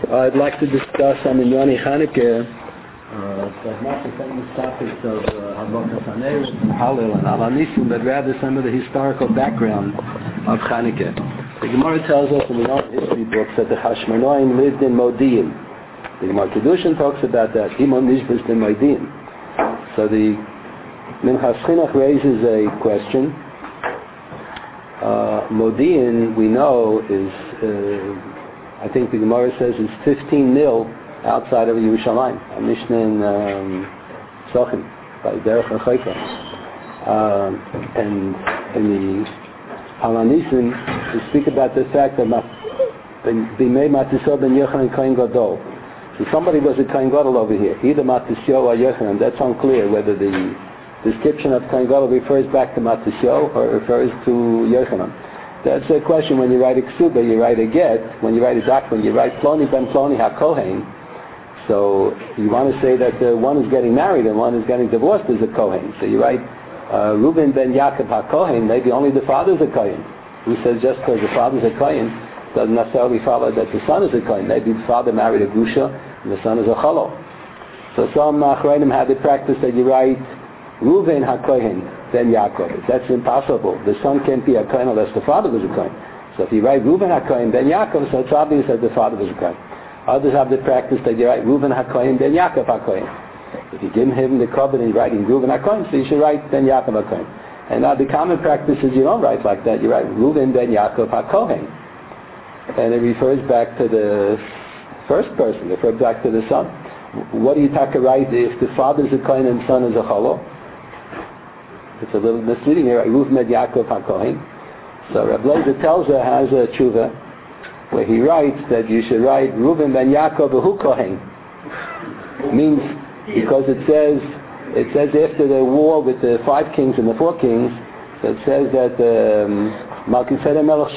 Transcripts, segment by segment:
I'd like to discuss on Minyani Chanukah not the famous topics of Havokas Haneros and Hallel and Al Hanisim, but rather some of the historical background of Chanukah. The Gemara tells us in the old history books that the Hashmonaim lived in Modi'in. The Gemara Kedushin talks about that. Imon Nishbus in Modi'in. So the Minchas Chinuch raises a question. Modi'in, we know, is I think the Gemara says is 15 mil outside of Yerushalayim. A Mishnah in Sochem by Derech HaChayka. And in the Al Hanisim, we speak about the fact that Bimei Matisyo ben Yochanan Kohen Gadol. So somebody was a Kohen Gadol over here, either Matisyo or Yochanan. That's unclear whether the description of Kohen Gadol refers back to Matisyo or refers to Yochanan. That's a question when you write a ksuba, you write a get. When you write a document, you write Ploni ben Ploni HaKohen. So you want to say that one is getting married and one is getting divorced is a Kohen. So you write Reuben ben Yaakov HaKohen, maybe only the father's a Kohen. Who says just because the father's a Kohen doesn't necessarily follow that the son is a Kohen. Maybe the father married a Gusha and the son is a Cholo. So some Achronim had the practice that you write Reuven HaKohen ben Yaakov. That's impossible. The son can't be a Kohen unless the father was a Kohen. So if you write Reuven HaKohen ben Yaakov, so it's obvious that the father was a Kohen. Others have the practice that you write Reuven HaKohen ben Yaakov HaKohen. If you give him the covenant in writing Reuven HaKohen, so you should write ben Yaakov HaKohen. And now the common practice is you don't write like that. You write Reuven ben Yaakov HaKohen. And it refers back to the first person. It refers back to the son. What do you take to write if the father is a Kohen and the son is a Cholo? It's a little misleading here. Reuven ben Yaakov HaKohen. So Reb Leizer tells her has a tshuva where he writes that you should write Reuven ben Yaakov Hu Kohen. It means because it says after the war with the 5 kings and the 4 kings, so it says that Malkisedek Melech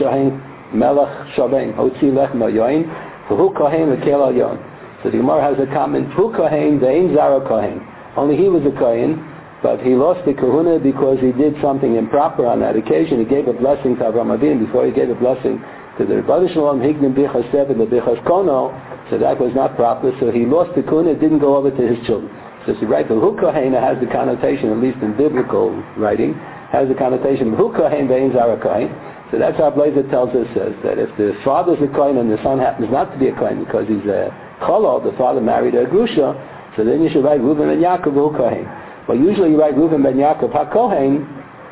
Shavim Hotzi Lech Mayoin Hu Kohen Lekel Al Yon. So the Gemara has a comment Hu Kohen Ve'ein Zara Kohen. Only he was a Kohen, but he lost the kahuna because he did something improper on that occasion. He gave a blessing to Avraham Avinu before he gave a blessing to the Rebbeinu Shalom Hignim Bichas Seven the Bichas Kono. So that was not proper. So he lost the kahuna, didn't go over to his children. So if you write the Hu Kohen has the connotation, at least in biblical writing, has the connotation Hu Kohen Ve'ein Zara Kohen. So that's how Blazer tells us, says that if the father's a Kohen and the son happens not to be a Kohen because he's a Cholo, the father married a Grusha, so then you should write Reuven ben Yaakov Hu Kohen. But usually you write Reuven ben Yaakov HaKohen,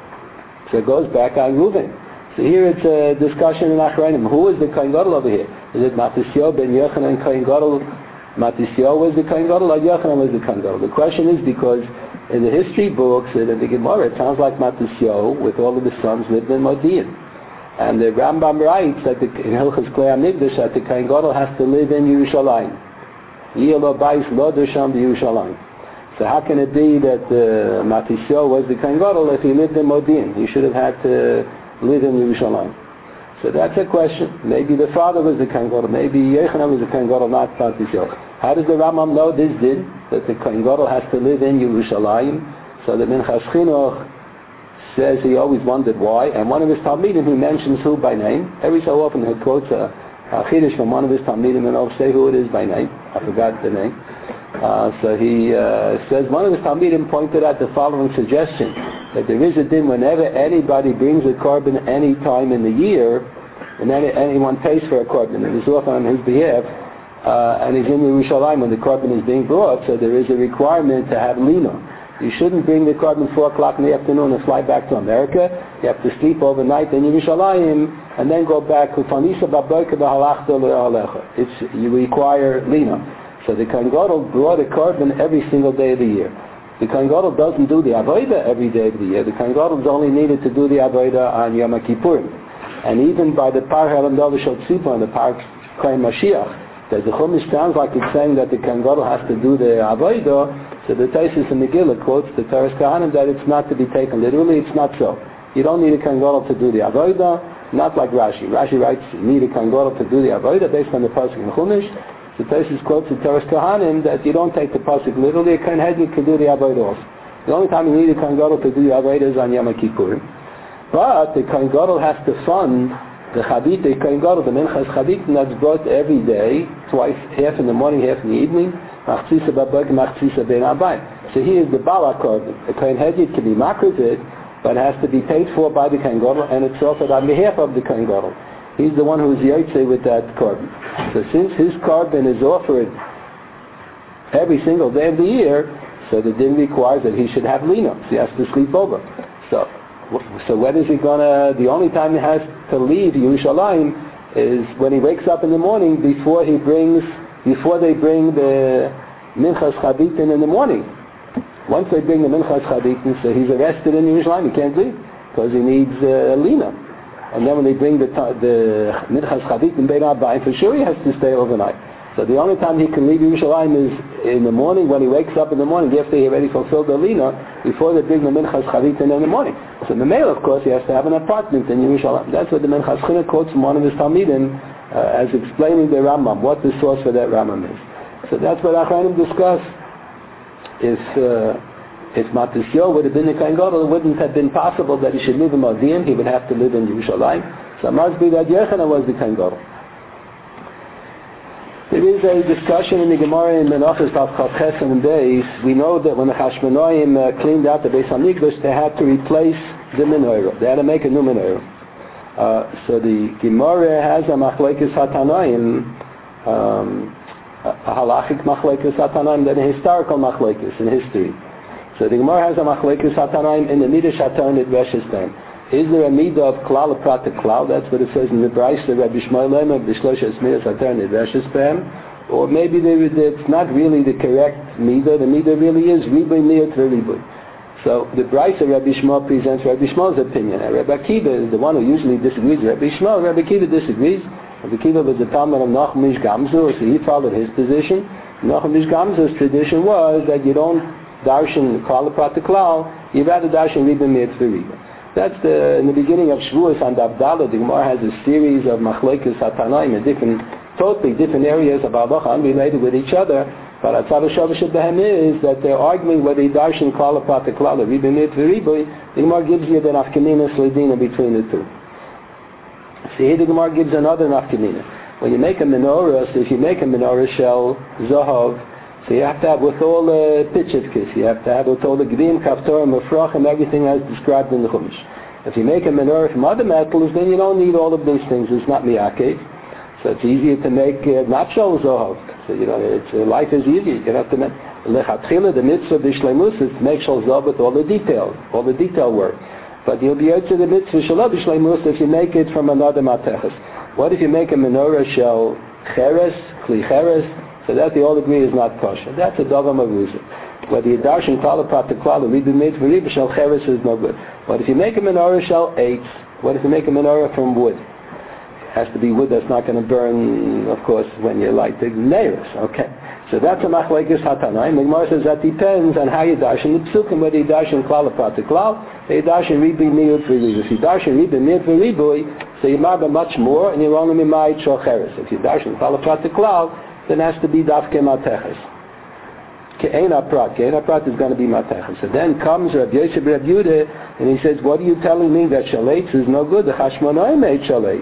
so it goes back on Reuven. So here it's a discussion in Achronim. Who is the Kohen Gadol over here? Is it Matisyo ben Yochanan Kohen Gadol? Matisyo was the Kohen Gadol or Yochanan was the Kohen Gadol? The question is because in the history books, in the Gemara, it sounds like Matisyo with all of the sons lived in Modi'in. And the Rambam writes that in Hilchos Klei HaMikdash that the Kohen Gadol has to live in Yerushalayim. Yeh lo bayis lo dersham b'Yerushalayim. So how can it be that Matisyo was the Kohen Gadol if he lived in Modi'in? He should have had to live in Yerushalayim. So that's a question. Maybe the father was the Kohen Gadol. Maybe Yochanan was the Kohen Gadol, not Matisyo. How does the Rambam know this did? That the Kohen Gadol has to live in Yerushalayim. So the Minchas Chinuch says he always wondered why. And one of his Talmidim, he mentions who by name. Every so often he quotes a Chiddush from one of his Talmidim and he'll say who it is by name. I forgot the name. So he says one of his Talmidim pointed out the following suggestion, that there is a din whenever anybody brings a korban any time in the year, and anyone pays for a korban, and is offered on his behalf, and he's in Yerushalayim when the korban is being brought, so there is a requirement to have lino. You shouldn't bring the korban 4 o'clock in the afternoon and fly back to America. You have to sleep overnight in Yerushalayim and then go back. You require lino. So the Kohen Gadol brought a korban every single day of the year. The Kohen Gadol doesn't do the avodah every day of the year. The Kohen Gadol is only needed to do the avodah on Yom Kippurim. And even by the Par Helam Dovah Shel Tzipor and the Par Kohen Mashiach, that the Chumash sounds like it's saying that the Kohen Gadol has to do the avodah. So the Taisus in Megillah quotes the Teres Kahanim that it's not to be taken literally. It's not so. You don't need a Kohen Gadol to do the avodah. Not like Rashi. Rashi writes you need a Kohen Gadol to do the avodah based on the pasuk in Chumash. The Taisus quotes the Teres Kahanim that you don't take the pasuk literally. A Kohen Hednik can do the avodah also. The only time you need a Kohen Gadol to do the avodah is on Yom Kippurim. But the Kohen Gadol has to fund the Chabite Kohen Gadol, the Minchas Chabitin, that's brought every day, twice, half in the morning, half in the evening, Machzisa Babak, Machzisa Ben Abai. So he is the Bala Korban. The Kohen Hedjit can be makrizit, but it has to be paid for by the Kohen Gadol, and it's offered on behalf of the Kohen Gadol. He's the one who's Yotze with that Korban. So since his Korban is offered every single day of the year, so the din requires that he should have lino. So he has to sleep over. So when is he gonna? The only time he has to leave Yerushalayim is when he wakes up in the morning before they bring the Minchas Chabitin in the morning. Once they bring the Minchas Chabitin, so he's arrested in Yerushalayim. He can't leave because he needs lino. And then when they bring the Minchas Chabitin Bein Abayim, for sure he has to stay overnight. So the only time he can leave Yerushalayim is in the morning, when he wakes up in the morning, after he already fulfilled the lina, before they bring the Minchas Chavitin in the morning. So the male, of course, he has to have an apartment in Yerushalayim. That's what the Minchas Chinuch quotes from one of his Talmidim as explaining the Rambam, what the source for that Rambam is. So that's what Achronim discuss. If Matisyo would have been the Kohen Gadol, it wouldn't have been possible that he should live in Modi'in. He would have to live in Yerushalayim. So it must be that Yochanan was the Kohen Gadol. There is a discussion in the Gemara in Menachos Daf Chav and days. We know that when the Hashmonaim cleaned out the Beis Hamikdash, they had to replace the menorah. They had to make a new menorah. So the Gemara has a machlekes hatanaim, a halachic machlekes hatanaim, then a historical machlekes in history. So the Gemara has a machlekes hatanaim in the midah shatan at Reshis time. Is there a midah of klal prat to klal? That's what it says in the Brayse, Rabbi Shmuel Lemer, b'shloshes midas hatern at Reshis pem. Or maybe it's not really the correct midah. The midah really is riboy miyot v'riboy. So the Brayse, Rabbi Shmuel presents Rabbi Shmuel's opinion. And Rabbi Akiva is the one who usually disagrees with Rabbi Shmuel. Rabbi Akiva disagrees. Rabbi Akiva was the Talmud of Nachum Ish Gamzu, so he followed his position. Nachum Ish Gamzu's tradition was that you don't darshan klal prat to klal, you rather darshan riboy miyot v'riboy. That's in the beginning of Shavuos and Abdallah, the Gemara has a series of machlekes hatanaim in totally different areas of halacha unrelated with each other. But Atzad Shavuos Behem is that they're arguing whether he darshan klal prat to klal, riboy miyot v'riboy. The Gemara gives you the nafkamina sledina between the two. So here the Gemara gives another nafkamina. When you make a menorah, so if you make a menorah shell zahav, so you have to have with all the pitchevkis, you have to have with all the gdim, kaftorim, mefrachim, everything as described in the Chumash. If you make a menorah from other metals, then you don't need all of these things. It's not miyakev. So it's easier to make not shel zohav. So life is easier. You don't have to make lechatchila, the mitzvah b'shleimus is to make shel zohav with all the detail work. But you'll be able to the mitzvah shel b'shleimus if you make it from another mateches. What if you make a menorah shel cheres, kli cheres? So that they all agree is not kosher. That's a davar maruza. Whether you darshan klal prat to klal or riboy miyot v'riboy shel cheres is no good. But if you make a menorah shel eitz, what if you make a menorah from wood? It has to be wood that's not going to burn, of course, when you light the neiros. Okay. So that's a machlekes hatanaim. The Gemara says that depends on how you darshan the psukim, whether you darshan klal prat to klal, or you darshan riboy miyot v'riboy. If you darshan riboy miyot v'riboy, so you marba much more, and you're only mimayit shel cheres. If you darshan klal prat to klal, then it has to be dafke mateches. Ke'ena prat is going to be mateches. So then comes Rabbi Yosef Rabbi Yehuda, and he says, what are you telling me that shalates is no good? The Hashmonai made shalates.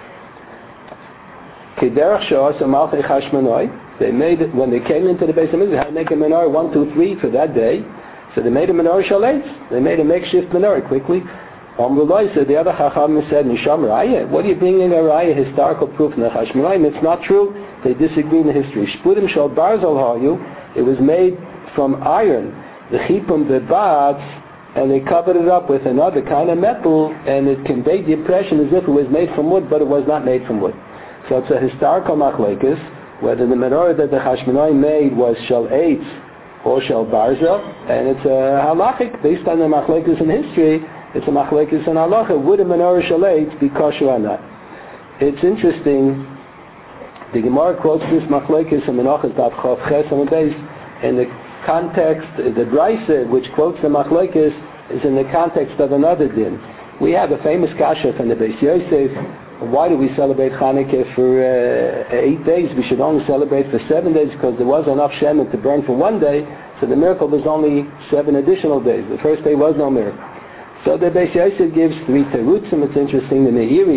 Kederach sha'as amalchei Hashmonai. They made it, when they came into the Beis Hamikdash, they had to make a menorah 1, 2, 3 for that day. So they made a menorah shalates. They made a makeshift menorah quickly. So the other Chacham said, Nisham Raya, what are you bringing a Raya, historical proof in the Hashmonaim? It's not true. They disagree in the history. Shpudim shal barzal hayu, it was made from iron. The chipum, the bats, and they covered it up with another kind of metal, and it conveyed the impression as if it was made from wood, but it was not made from wood. So it's a historical machlekes, whether the menorah that the Hashmonaim made was shal eitz or shal barzal, and it's a halachic, based on the machlekes in history. It's a machlekes in halacha. Would a menorah shel eitz be kosher or not? It's interesting. The Gemara quotes this machlekes in Menachos Daf Chav Ches Amud Beis in the context. The Brayse, which quotes the machlekes, is in the context of another din. We have a famous kasha from the Beis Yosef. Why do we celebrate Chanukah for 8 days? We should only celebrate for 7 days because there was enough shemen to burn for 1 day. So the miracle was only 7 additional days. The first day was no miracle. So the Beis Yosef gives 3 terutzim. It's interesting. The Meiri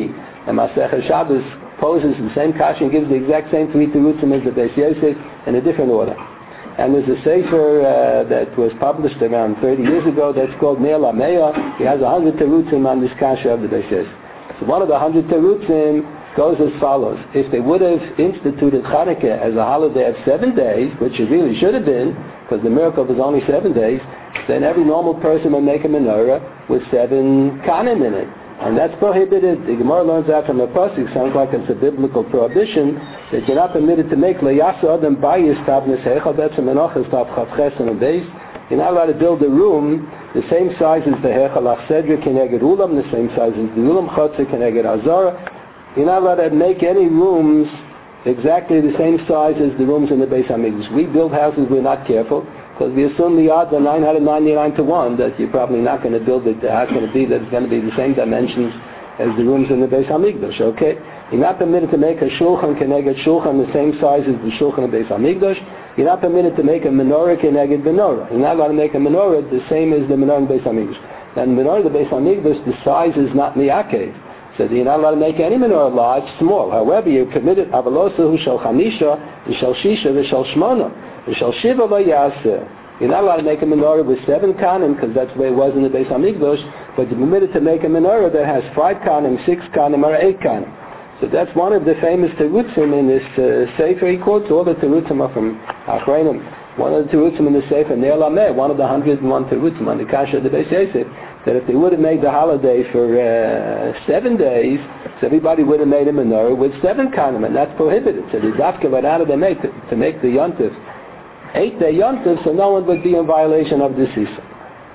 And Masechah Shabbos poses the same kasha and gives the exact same 3 terutzim as the Beis Yosef in a different order. And there's a sefer that was published around 30 years ago that's called Meir Lameya. He has 100 terutzim on this kasha of the Beis Yosef. So one of the 100 terutzim goes as follows. If they would have instituted Chanukah as a holiday of 7 days, which it really should have been, because the miracle was only 7 days, then every normal person would make a menorah with 7 kanim in it. And that's prohibited. The Gemara learns that from a pasuk. Sounds like it's a biblical prohibition that you're not permitted to make leyasa adam bayis tabnes hechal. That's a menachas tav chavches and a base. You're not allowed to build a room the same size as the hechal achsedra keneged ulam, the same size as the ulam chotzer keneged azara. You're not allowed to make any rooms exactly the same size as the rooms in the Beis Hamikdash. We build houses, we're not careful, because we assume the odds are 999 to 1 that you're probably not going to build it. How can it be that it's going to be the same dimensions as the rooms in the Beis Hamikdash? Okay, you're not permitted to make a shulchan keneged shulchan the same size as the shulchan of Beis Hamikdash. You're not permitted to make a menorah keneged menorah. You're not allowed to make a menorah the same as the menorah in Beis Hamikdash. And the menorah of the Beis Hamikdash, the size is not miyakev. So you're not allowed to make any menorah large, small. However, you're permitted avalosahu shel chamisha, v'shel shisha, v'shel shmona, v'shel shiva v'yaseh. You're not allowed to make a menorah with 7 kanim, because that's the way it was in the Beis Hamikdash, but you're permitted to make a menorah that has 5 kanim, 6 kanim, or 8 kanim. So that's one of the famous terutzim in this sefer. He quotes all the terutzim are from Achreinim. One of the terutzim in the sefer, Neil Ameh, one of the 101 terutzim on the kasha of the Beis Yosef, that if they would have made the holiday for 7 days, so everybody would have made a menorah with 7 kanim, and that's prohibited. So the dafka right out of the make to make the yontif 8-day yontif, so no one would be in violation of this issa.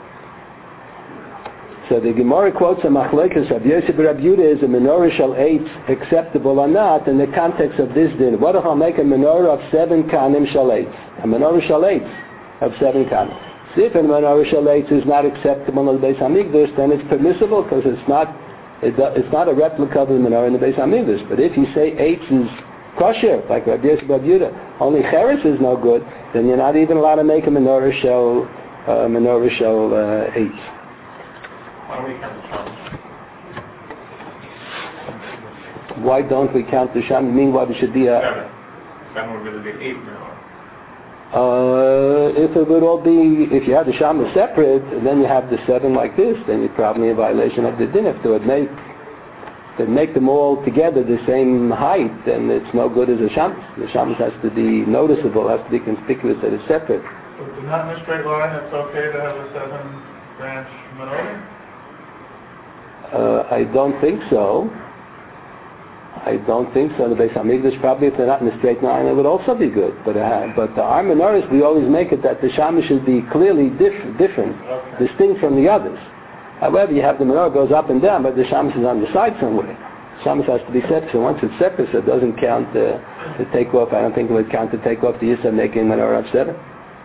So the Gemara quotes a machlekes of Yosef Rabbi Yehuda, is a menorah shel 8 acceptable or not in the context of this din? What if I make a menorah of 7 kanim shel 8? A menorah shel 8 of 7 kanim. So if a menorah shel 8 is not acceptable in the Beis Hamikdash, then it's permissible because it's not a replica of the menorah in the Beis Hamikdash. But if you say 8 is kosher, like Rabbi Yosef Rabbi Yehuda, only cheres is no good, then you're not even allowed to make a menorah shel 8. Why don't we count the sham? You mean why there should be a... 7 would really be 8 menorah. If it would all be, if you had the sham separate, and then you have the 7 like this, then you're probably in violation of the din. If they would make them all together the same height, then it's no good as a sham. The sham has to be noticeable, has to be conspicuous that it's separate. So not in a straight line, it's okay to have a 7-branch menorah? I don't think so. The Beis Hamikdash, probably if they're not in a straight line, it would also be good. But our menorahs, we always make it that the shama should be clearly different, distinct from the others. However, you have the menorah goes up and down, but the shama is on the side somewhere. The shama has to be separate. So once it's separate, so it doesn't count the takeoff. I don't think it would count the takeoff the use of making menorah of 7.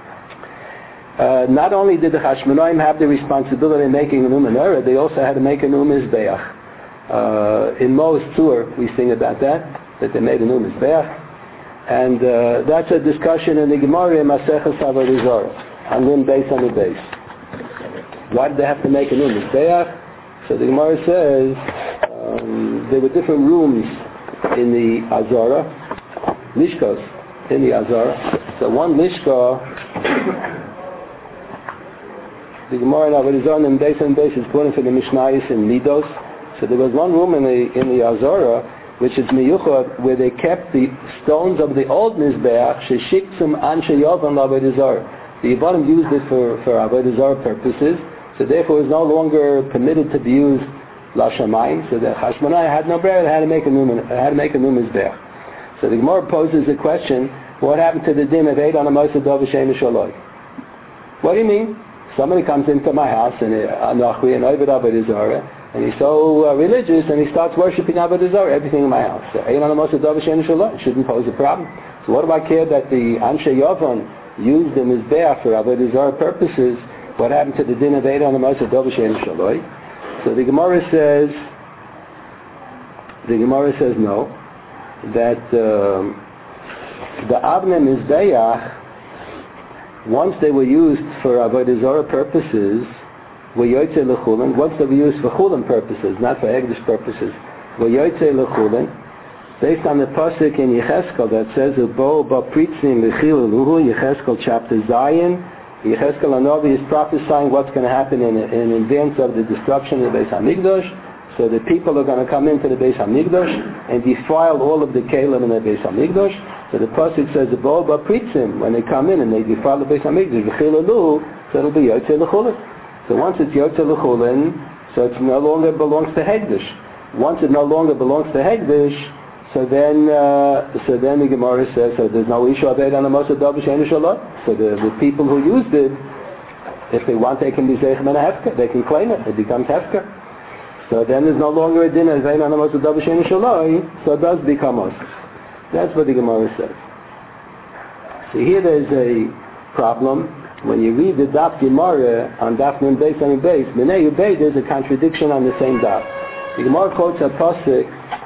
Not only did the Hashmonaim have the responsibility of making a new menorah, they also had to make a new mizbeach. In Mo's tour, we sing about that they made a new mizbeach, and that's a discussion in the Gemara in Maseches Avodah Zarah, on Nun Beis on the base. Why did they have to make a new mizbeach? So the Gemara says there were different rooms in the Azara, lishkos in the Azara. So one lishka. The Gemara in Avodah Zarah and Beis is quoting from the Mishnayos in Midos. So there was one room in the Azara, which is miyuchad, where they kept the stones of the old mizbeach sheshiktzum anshe yovan Avodah Zarah. The Yavanim used it for Avodah Zarah purposes, so therefore it was no longer permitted to be used lashamayim. So the Hashmonai had no bread, had to make a new mizbeach. So the Gemara poses the question: what happened to the din of eid on a mosad dov v'shem shaloi? What do you mean? Somebody comes into my house and he's so religious and he starts worshipping Avodah Zarah, everything in my house. It shouldn't pose a problem. So what do I care that the Anshe Yovan used the Mizbeach for Avodah Zarah purposes? What happened to the din of Eid on the Moshe Dov Shem Shaloi? So the Gemara says no, that the Avnei Mizbeach, once they were used for Avodah Zarah purposes, were Yotzei L'Chulin. Once they were used for Chulin purposes, not for Hegdish purposes, v'yotzei l'chulin, based on the pasuk in Yecheskel that says, "Ubo b'pritzim v'chiluhu," Yecheskel chapter Zion. Yecheskel Hanavi is prophesying what's going to happen in advance of the destruction of the Beis Hamikdash. So the people are going to come into the Beis Hamikdash and defile all of the kelim in the Beis Hamikdash. So the pasuk says, "Ubo b'pritzim," when they come in and they defile the Beis Hamikdash, v'chiluhu, so it'll be yotzei l'chulin. So once it's yotzei l'chulin, so it no longer belongs to Hegdish. Once it no longer belongs to Hegdish, so then the Gemara says, so there's no issue of it on the Moshe Davish and Shalot. So the people who used it, if they want, they can be Zeichem and a Hefker. They can claim it. It becomes Hefker. So then there's no longer a din of it on the Moshe Davish and Shalot, so it does become Moshe. That's what the Gemara says. So here there's a problem. When you read the Daf Gemara on Daf Nun Beis and Beis, Minei Ubei, there's a contradiction on the same Daf. The Gemara quotes a pasuk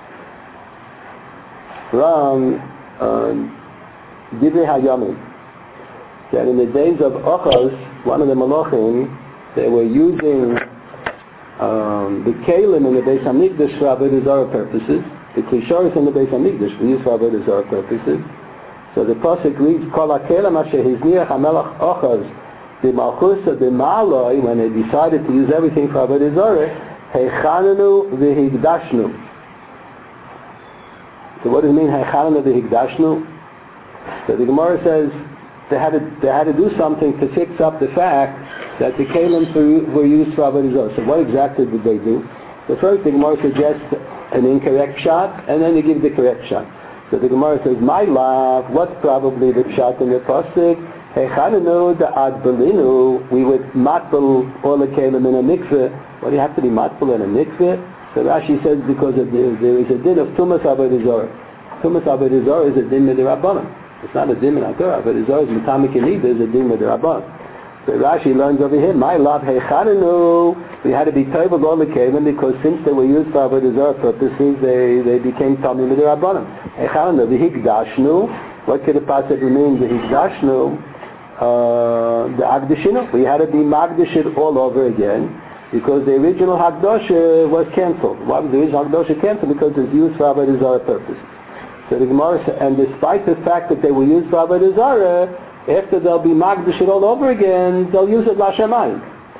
from Divrei Hayamim, that in the days of Ochaz, one of the Malachim, they were using the Kalim in the Beis Hamikdash for Avodah Zarah purposes. The Klisharis in the Beis Hamikdash were used for Avodah Zarah purposes. So the pasuk reads, "Kol hakelim asher hizniach hamelach Ochaz b'malchusa b'ma'aloi," when they decided to use everything for Avodah Zarah, "Heichanenu v'higdashnu." So what does it mean, Heichanenu v'higdashnu? So the Gemara says they had to do something to fix up the fact that the kelim were used for Avodah Zarah. So what exactly did they do? So first the Gemara suggests an incorrect shot, and then they give the correct shot. So the Gemara says, "My love, what's probably the shot in the pasuk? Heichanenu da'ad belinu." We would matbel all the kelim in a mikveh. What do you have to be matbel in a mikveh? So Rashi says because there is a din of tumas avodah zarah. Tumas avodah zarah is a din midirabbanan. It's not a din min haTorah. Avodah zarah is mitamik yinid. Is a din midirabbanan. So Rashi learns over here, "My love, heichanenu." We had to be told all the kelim because since they were used for avodah zarah purposes, they became tamim midirabbanan. Heichanenu v'higdashnu. What could it possibly mean? V'higdashnu, the Hagdashinu. We had to be Magdashit all over again because the original Hagdasha was cancelled. Why was the original Hagdasha cancelled? Because it was used for Avodah Zarah purposes. So the Gemara says, and despite the fact that they were used for Avodah Zarah, after they'll be Magdashit all over again, they'll use it Lashamayim.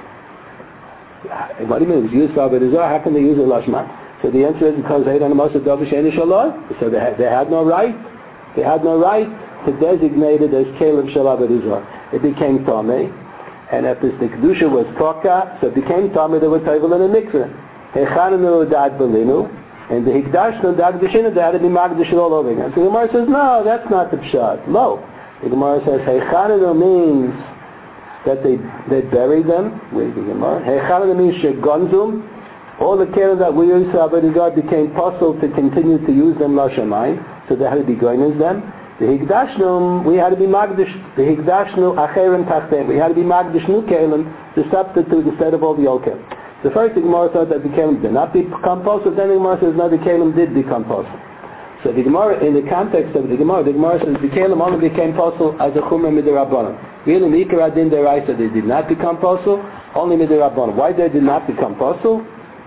What do you mean? It was used for Avodah Zarah. How can they use it Lashamayim? So the answer is because they don't know Davish and Shalom. So they had no right. They had no right to designate it as Kelim Shel Avodah Zarah. It became Tameh, and after the Kedusha was Toka, so it became Tameh that was Tevel in a Mikveh. Heichanenu da'ad belinu, and the Higdashnu da'ad Geshinu, they had to be Magdash all over again. So the Gemara says, no, that's not the Pshat. No. The Gemara says, Heichanenu means that they buried them. Where's the Gemara? Heichanenu means Shegonzum. All the Kelim that we use for Avodah Zarah became possible to continue to use them Lashamayim, so they had to be going as them. The Higdashnu, we had to be Magdash. The Higdashnu Acherim Tachteim. We had to be Magdash New Kelim to substitute instead of all the old Kelim. The first the Gemara thought that the Kelim did not become possible. Then the Gemara says no, the Kelim did become possible. So the Gemara, in the context of the Gemara says the Kelim only became possible as a Chumrah Midirabbanan. Really, Mikra Adin Deraisa, they did not become possible. Only Midirabbanan. Why they did not become possible?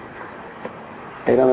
So the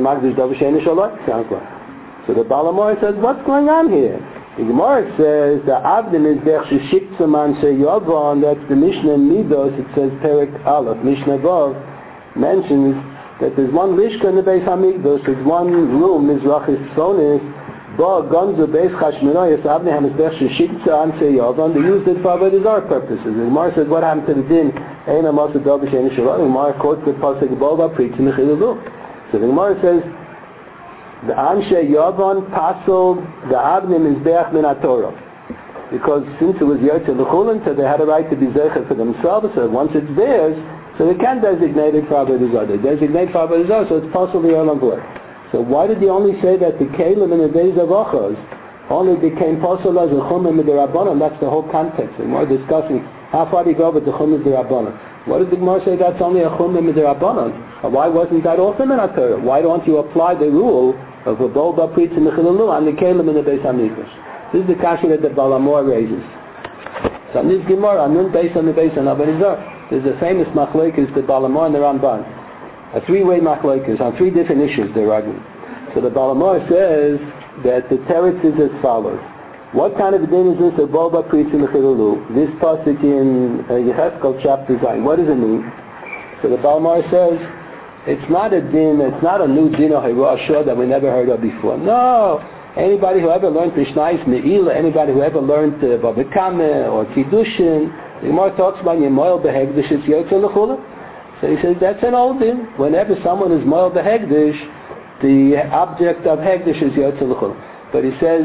Balamor says, what's going on here? The Gemara says the Avdin is der Shishiptzaman Sheyavon. That's the Mishnah in Midos. It says Perek Aleph. Mishnah Vav mentions that there's one Lishka in the Beis Hamikdash. There's one room, Mizrachis Tzonis. Ba Gonzo Beis Chashmenoyes Avdin Hamas der Shishiptzaman Sheyavon. They used it for Avodah Zarah purposes. The Gemara says, what happened to the din? Eina Masa Davish Eina Shalom. The Gemara quotes the pasuk Boba Pritzim Mechilu. So the Gemara says, the Anshe Yavon Pasol the Avnim is Beach Min HaTorah. Because since it was Yotze L'Chulin, so they had a right to be Zecher for themselves, so once it's theirs, so they can designate it for Avodah Zarah. They designate for Avodah Zarah, so it's possibly Olam V'Or. So why did he only say that the Kelim in the days of Ochaz only became Pasol as a Chumrah Midirabbanan? That's the whole context. And we're discussing how far do you go with the Chumrah Midirabbanan. What did the Gemara say that's only a Chumrah Midirabbanan? Why wasn't that also in HaTorah? Why don't you apply the rule of a Bolba Pritzim Mechilu on the Kelim in the Beis Hamikdash? This is the kasha that the Balamor raises. So in this Gemara, Nun based on the Beis Avodah Zarah, there's a famous machlokes, the Balamor and the Ramban. A three-way machlokes on three different issues they're arguing. So the Balamor says that the teretz is as follows. What kind of a din is this of Boba preaching the Chilulu? This pasuk in Yechezkel chapter 9. What does it mean? So the Balamor says, it's not a din, it's not a new din or Hirashah that we never heard of before. No! Anybody who ever learned Mishnais Me'ila, anybody who ever learned Babakame or Kiddushin, the Gemara talks about Yemoel Behegdish, it's Yotze L'chula. So he says that's an old din. Whenever someone is Moel Behegdish, the object of Hegdish is Yotze L'chula. But he says,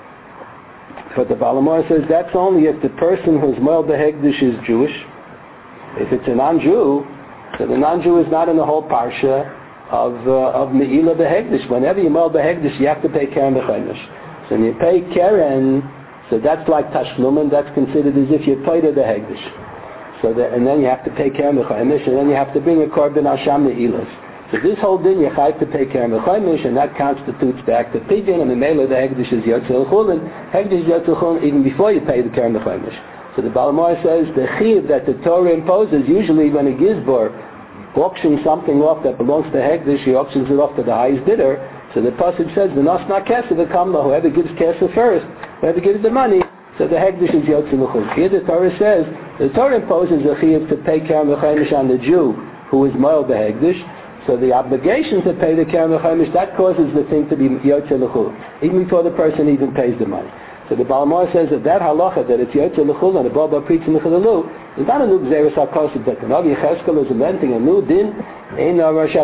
but the Balamor says that's only if the person who's Moel Behegdish is Jewish. If it's a non-Jew, so the non-Jew is not in the whole parsha of Me'ila Behegdish. Whenever you Moel Behegdish, you have to pay Keren B'Chaimish. So when you pay Keren, so that's like Tashlumen, that's considered as if you paid the Hegdish. And then you have to pay Keren B'Chaimish, and then you have to bring a Korban Asham Me'ilas. So this whole din you have to pay Keren B'Chaimish, and that constitutes the act of Pidyon, and the Me'ila the Hegdish is Yotze L'chulin. Hegdish is Yotze L'chulin even before you pay the Keren B'Chaimish. So the Balamor says the chiv that the Torah imposes, usually when a gizbor auctions something off that belongs to Hegdish, he auctions it off to the highest bidder. So the pasuk says, "V'nos na kesef v'kamla." Whoever gives kesef first, whoever gives the money, so the Hegdish is Yotze L'chul. Here the Torah says the Torah imposes a chiv to pay Keren B'Chaimish on the Jew who is Moel Behegdish. So the obligation to pay the Keren B'Chaimish, that causes the thing to be Yotze L'chul, even before the person even pays the money. So the Balamor says that halacha, that it's Yotze L'chul and the Baba preaching the Chilulu, is not a new Gzeres HaKosov, that the Navi Yechezkel is inventing a new din. No, he's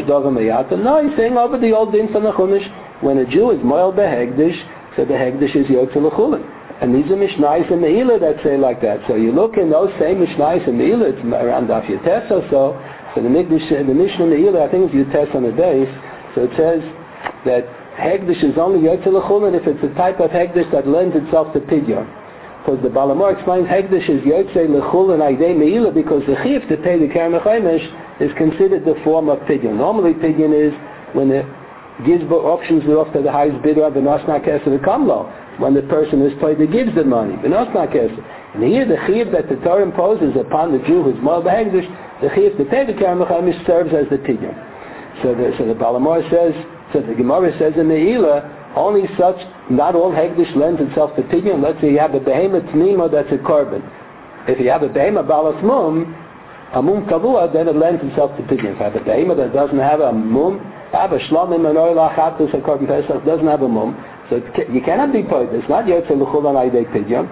saying over the old din from the Chumash, when a Jew is Moel Behegdish, so the Hegdish is Yotze L'chul. And these are Mishnais and Me'ila that say like that. So you look in those same Mishnais and Me'ila, it's around Daf Yotes or so. So the Mishnah Me'ila, I think it's Yotes on the base. So it says that Hegdish is only Yotze L'chulin if it's a type of Hegdish that lends itself to Pidyon. Because the Balamor explains Hegdish is Yotze L'chulin Aidei Me'ila because the Chiv to pay the Keren B'Chaimish is considered the form of Pidyon. Normally Pidyon is when the Gizbo auctions it off to the highest bidder of the Nosna Kesef V'Kamlo, when the person is paid that gives the money, the Nosna Kesef. And here the Chiv that the Torah imposes upon the Jew who's Moel Behegdish, the Chiv to pay the Keren B'Chaimish serves as the Pidyon. So the Balamor says, so the Gemara says in the Me'ila, only such, not all Hegdish lends itself to Pidyon. Let's say you have a Behemoth Tnima that's a Korban. If you have a Behemoth Balas Mum, a Mum Kavua, then it lends itself to Pidyon. If you have a Behemoth that doesn't have a Mum, have a Shlomim and Oil Achatus, a Korban Pesach, doesn't have a Mum, so you cannot be paid. It's not Yotze L'chul on Aidei Pidyon.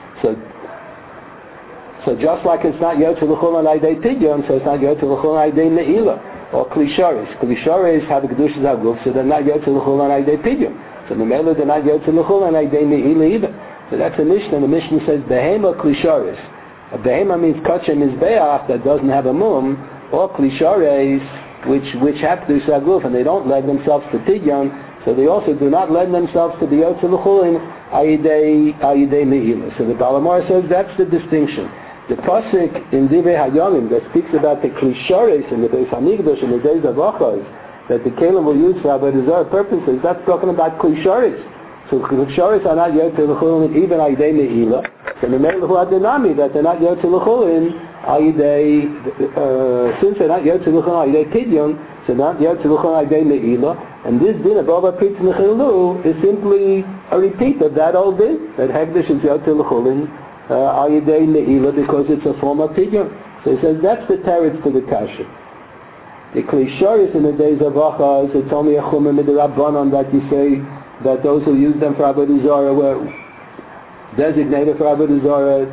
So just like it's not Yotze L'chul on Aidei Pidyon, so it's not Yotze L'chul on Aidei Me'ila. Or Klisharis. Klisharis have a Kedushas HaGuf, so they're not Yotze L'chul on Aidei Pidyon. So the Me'ila, they're not Yotze L'chul on Aidei Me'ila either. So that's a Mishnah, and the Mishnah says Behema Klisharis. A Behema means Kachem Mizbeach that doesn't have a Mum, or Klisharis, which have Kedushas HaGuf, and they don't lend themselves to Pidyon, so they also do not lend themselves to the Yotze L'chul in Aidei Me'ila. So the Balamor says that's the distinction. The pasuk in Divrei Hayomim that speaks about the Klisharis in the Beis Hamikdash in the days of Achaz, that the Kalim will use for Avodah Zarah purposes, that's talking about Klisharis. So Klisharis are not Yotze L'chulin even Aidei Me'ila. So the Me'ila who are Denami, that they're not Yotze L'chulin Aidei, since they're not Yotze L'chulin Aidei Pidyon, so not Yotze L'chulin Aidei Me'ila. And this din of Baba Pritz Mechilu is simply a repeat of that old din, that Hegdish is Yotze L'chulin Aidei Me'ila because it's a form of Pidyon. So he says that's the teretz to the Kasha. The Klisharis in the days of Achaz, it's only a Chumah Midrabbanan that you say that those who use them for Avodah Zarah were designated for Avodah Zarah,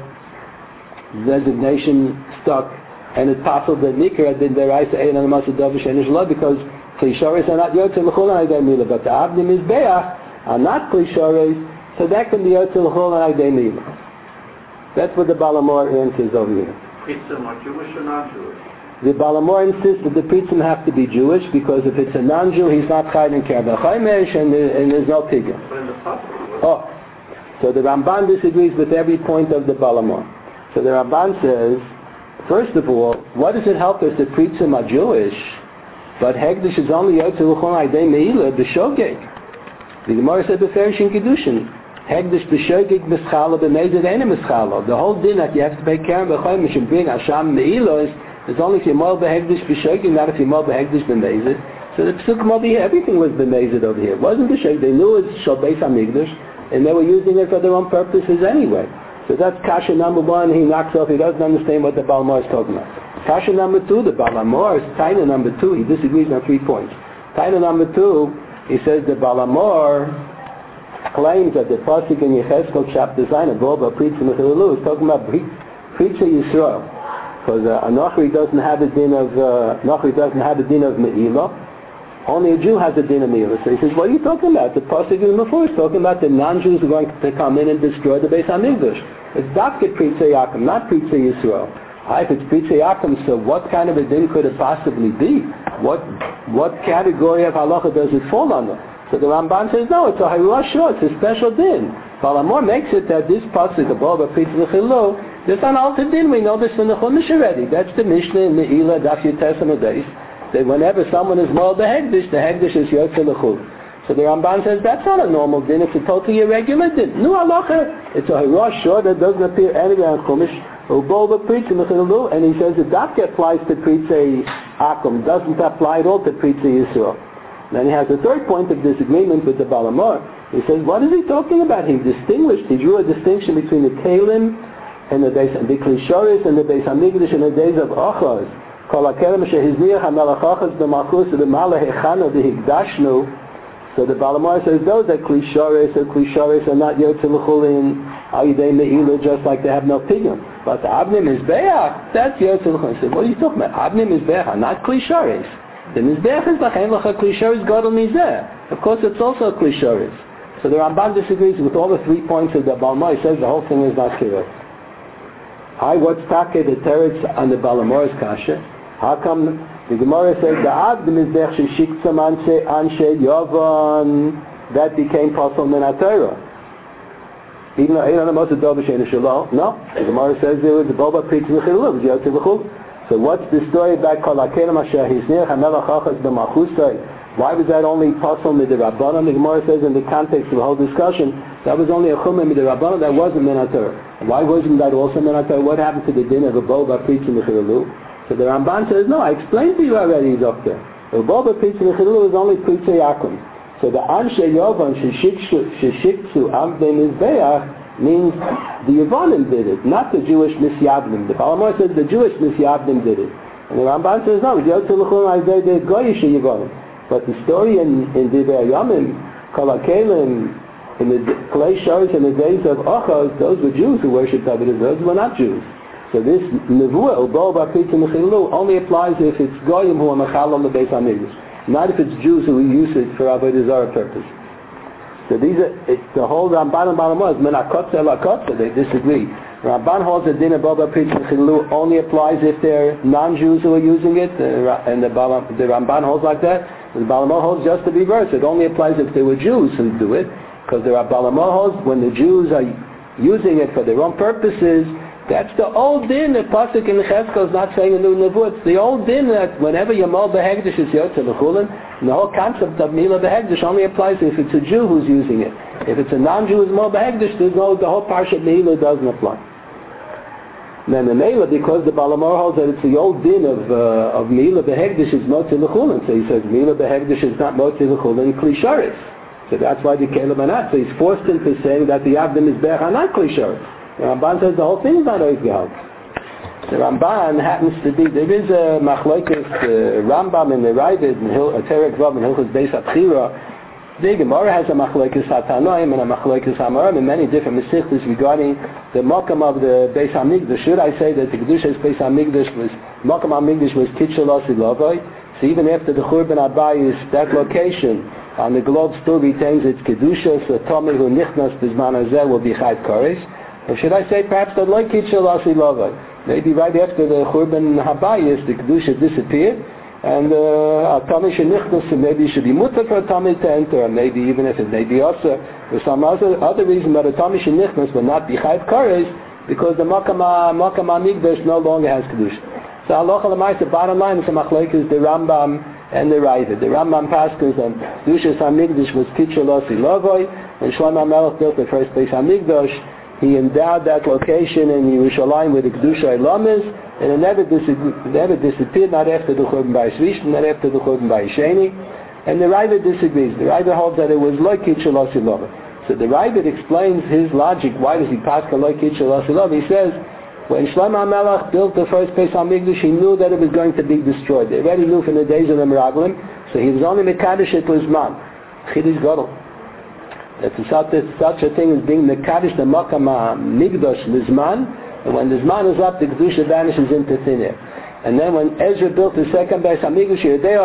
designation stuck, and it's possible that Nikra did their eyes to Ein and Masa Davish and Ishla because Klisharis are not Yotze L'chul Aidei Me'ila, but the Avdim Mizbeach are not Klisharis, so that can be Yotze L'chul Aidei Me'ila. That's what the Balamor answers over here. Pritzim are Jewish or non-Jewish? The Balamor insists that the Pritzim have to be Jewish because if it's a non-Jew, he's not Chayed in Keren B'Chaimish and there's no Pidyon. But in the pasuk. Oh, so the Ramban disagrees with every point of the Balamor. So the Ramban says, first of all, what does it help us that Pritzim are Jewish, but Hegdish is only Yotze L'chul Aidei Me'ila b'Shogeg? The Gemara said b'Ferish in Kiddushin, Hegdish b'Shogeg b'Schala b'Mezid Eina b'Schala. The whole din that you have to pay Keren B'Chaimish and bring Asham Me'ila is only if you're Moel B'Hegdish b'Shogeg, not if you're Moel B'Hegdish b'Mezid. So the Pesukim over here, everything was b'mezid over here. It wasn't the Sheikh. They knew it's Shal Beis HaMikdash, and they were using it for their own purposes anyway. So that's Kasha number one. He knocks off. He doesn't understand what the Baal Mor is talking about. Kasha number two, the Baal Mor is Taina number two. He disagrees on 3 points. Taina number two, he says the Baal Mor claims that the pasuk in Yechezkel chapter 9 about Pritza Mechilu is talking about Pritza Yisrael, because Nochri doesn't have a din of Me'ilah. Only a Jew has a din of Me'ilah. So he says, what are you talking about? The pasuk in before is talking about the non-Jews are going to come in and destroy the Beis Hamikdash. It's Dafket Pritza Yaakov, not Pritza Yisrael. If it's Pritza Yaakov, so what kind of a din could it possibly be? What category of halacha does it fall under? So the Ramban says, no, it's a Hayrashah, it's a special din. Baal Mor makes it that this pasuk above a Pritza Mechilu, there's an altered din. We know this from the Chumash already. That's the Mishnah in the Me'ilah, Daf Yutes Amudais, that whenever someone is Moel the Hegdish is Yotze L'chul. So the Ramban says that's not a normal din, it's a totally irregular din. No halacha, it's a Hayrashah that doesn't appear anywhere in Chumash. And he says that Dafke applies to Pritza Akum, doesn't apply at all to Pritza Yisrael. Then he has a third point of disagreement with the Baal Mor. He says, what is he talking about? He drew a distinction between the Kalim and the Klishoris and the Beis Hamikdash in the days of Achaz. So the Baal Mor says those are Klishoris are not Yotze L'chulin, Ayidei Me'ilah, just like they have no pigum. But the Abnim Mizbeach, that's Yotze L'chulin. So what are you talking about? Abnim Mizbeach, not Klishoris. The Mizbeach is Lachen L'cha Klishoris Gadol Mizeh. Of course it's also Klishoris. So the Ramban disagrees with all the 3 points of the Baal Mor. He says the whole thing is not correct. What's Takeh, the teretz on the Baal Mor's kasha? How come the Gemara says the Abdim Mizbeach Sheshiktzam Anshe Yovan, that became Pasal Min HaTorah? Even though Eilan HaMosad Doba Shein Shalom, no. The Gemara says there was the Boba Pritza Mechilu, it was Yotze L'chul. So what's the story about Kol HaKelim Asher Hiznir HaMelech Achaz B'Malchusay? Why was that only Pasal Midirabbanan? The Gemara says in the context of the whole discussion, that was only a Chumah Midirabbanan, that wasn't Min HaTorah. Why wasn't that also Min HaTorah? What happened to the din of a Boba Pritza Mechilu? So the Ramban says, no, I explained to you already, Doctor. The Boba Pritza Mechilu is only Pritza Yakum. So the Anshe Yovan Sheshikzu Amdei Mizbeach means the Yevonim did it, not the Jewish Misyavnim. The Baal Mor says the Jewish Misyavnim did it. And the Ramban says, no, Yotze L'chulin Ayidei the Goyish Yevonim. But the story in Divrei Yomim, Kol HaKelim, in the clay shores in the days of Achaz, those were Jews who worshipped Avodah Zarah, those were not Jews. So this Nevuah, Ubo B'Pritza Mechilu, only applies if it's Goyim who are Mechal on the Beis HaMikdash, not if it's Jews who use it for Avodah Zarah purpose. So it's the whole Ramban and Baal Mor is Menakotza Lakotza, they disagree. Ramban holds that din of Boba Pritza Mechilu only applies if they're non-Jews who are using it, and the Ramban holds like that. The Baal Mor holds just the reverse. It only applies if they were Jews who do it, because the Baal Mor holds when the Jews are using it for their own purposes. That's the old din that pasuk in Cheskel is not saying a new nevuah. It's the old din that whenever you're Moel B'Hegdish is Yotze L'chulin, and the whole concept of Milah B'Hegdish only applies if it's a Jew who's using it. If it's a non-Jew who's Moel B'Hegdish, the whole parsha of Milah doesn't apply. And then the Milah, because the Baal Mor holds that it's the old din of Milah B'Hegdish is Motzi L'chulin. So he says Milah B'Hegdish is not Motzi L'chulin Klisharis. So that's why the Kelem Anat. So he's forced into saying that the Avdim Mizbeach are not Klisharis. The Ramban says the whole thing is not Oiz Gehalt. The Ramban happens to be, there is a Machlokes Rambam in the Ravid, in Terek Vav, in Hilchos Beis HaBchira. The Gemara has a Machlokes HaTanoim and a Machlokes HaMaram in many different Mesichtos regarding the Makam of the Beis HaMikdash. Should I say that the Kedushas Beis HaMikdash was, Makam HaMikdash was Kitchel Osi Lovoi? So even after the Churban Abayis, that location on the globe still retains its Kedushas, the Tomei who Nichnas Bizman Hazeh will be Chayv Koresh. Or should I say perhaps that like Kitchel Osi Lovoi? Maybe right after the Churban Habayis, the Kedusha disappeared, and a Tomei Shenichnas, maybe it should be mutter for a Tomei to enter, or maybe even if it may be also, for some other reason that a Tomei Shenichnas will not be Chayv Koresh, because the Makam HaMikdash no longer has Kedusha. So Halacha L'Maisa, the bottom line is the Machlokes, the Rambam and the Ravid. The Rambam paskins on Kedushas HaMikdash was Kitchel Osi Lovoi, when Shlomo HaMelech built the first Beis HaMikdash, he endowed that location in Yerushalayim with the Kedusha Ilamis, and it never disappeared, not after the Churban Bayis Rishon, not after the Churban Bayis Sheni. And the Ravid disagrees. The Ravid holds that it was Lo Kitchel Osilova. So the Ravid explains his logic. Why does he pass Lo Kitchel Osilova? He says, when Shlomo HaMelech built the first Beis HaMikdash, he knew that it was going to be destroyed. They already knew from the days of the Meraglim, so he was only Mekadosh it Lizman. Chidish Gadol. That's such a thing as being Mekadosh the Makam HaMikdash Lizman, and when the Zman is up, the Kedusha vanishes into thin air. And then when Ezra built the second Beis HaMikdash,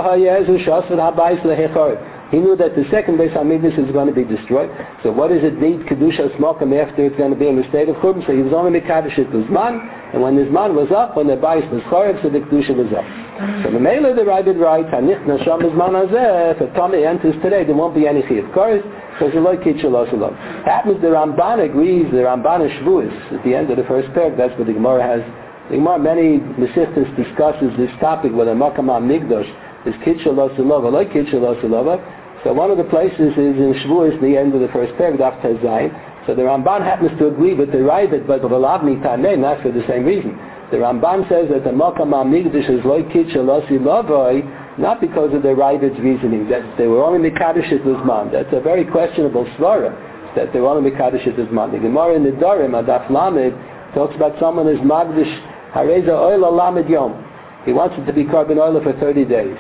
he knew that the second Beis HaMikdash is going to be destroyed. So what does it need Kedusha Smokim after it's going to be in the state of Churban? So he was only Mekadosh it Zman, and when the Zman was up, when the Bayis was Chorev, so the Kedusha was up. So the Mela the Ravid writes, Hanich Nasham Zman Hazeh, if a Tomei enters today, there won't be any Chiyuv Koros, so it's like Kitchel Osilov. Happens the Ramban agrees, the Ramban is Shavuos, at the end of the first parak, that's what the Gemara has. The Gemara, many Mesichtas discusses this topic whether Makam HaMikdash is Kitchel Osilova, like Kitchel Osilova. So one of the places is in Shavuos, the end of the first parak, Daf Tez Zayin. So the Ramban happens to agree with the Ravid, but the Velavni Tanei, not for the same reason. The Ramban says that the Makam HaMikdash is like Kitchel Osilova, not because of the Ravid's reasoning, that they were only Mekadosh it Lizman. That's a very questionable svara, that they were only Mekadosh it Lizman. The Gemara in the Dorim, Adaf Lamed, talks about someone who's Magdish Hareza Oila Lamed Yom. He wants it to be carbon oil for 30 days.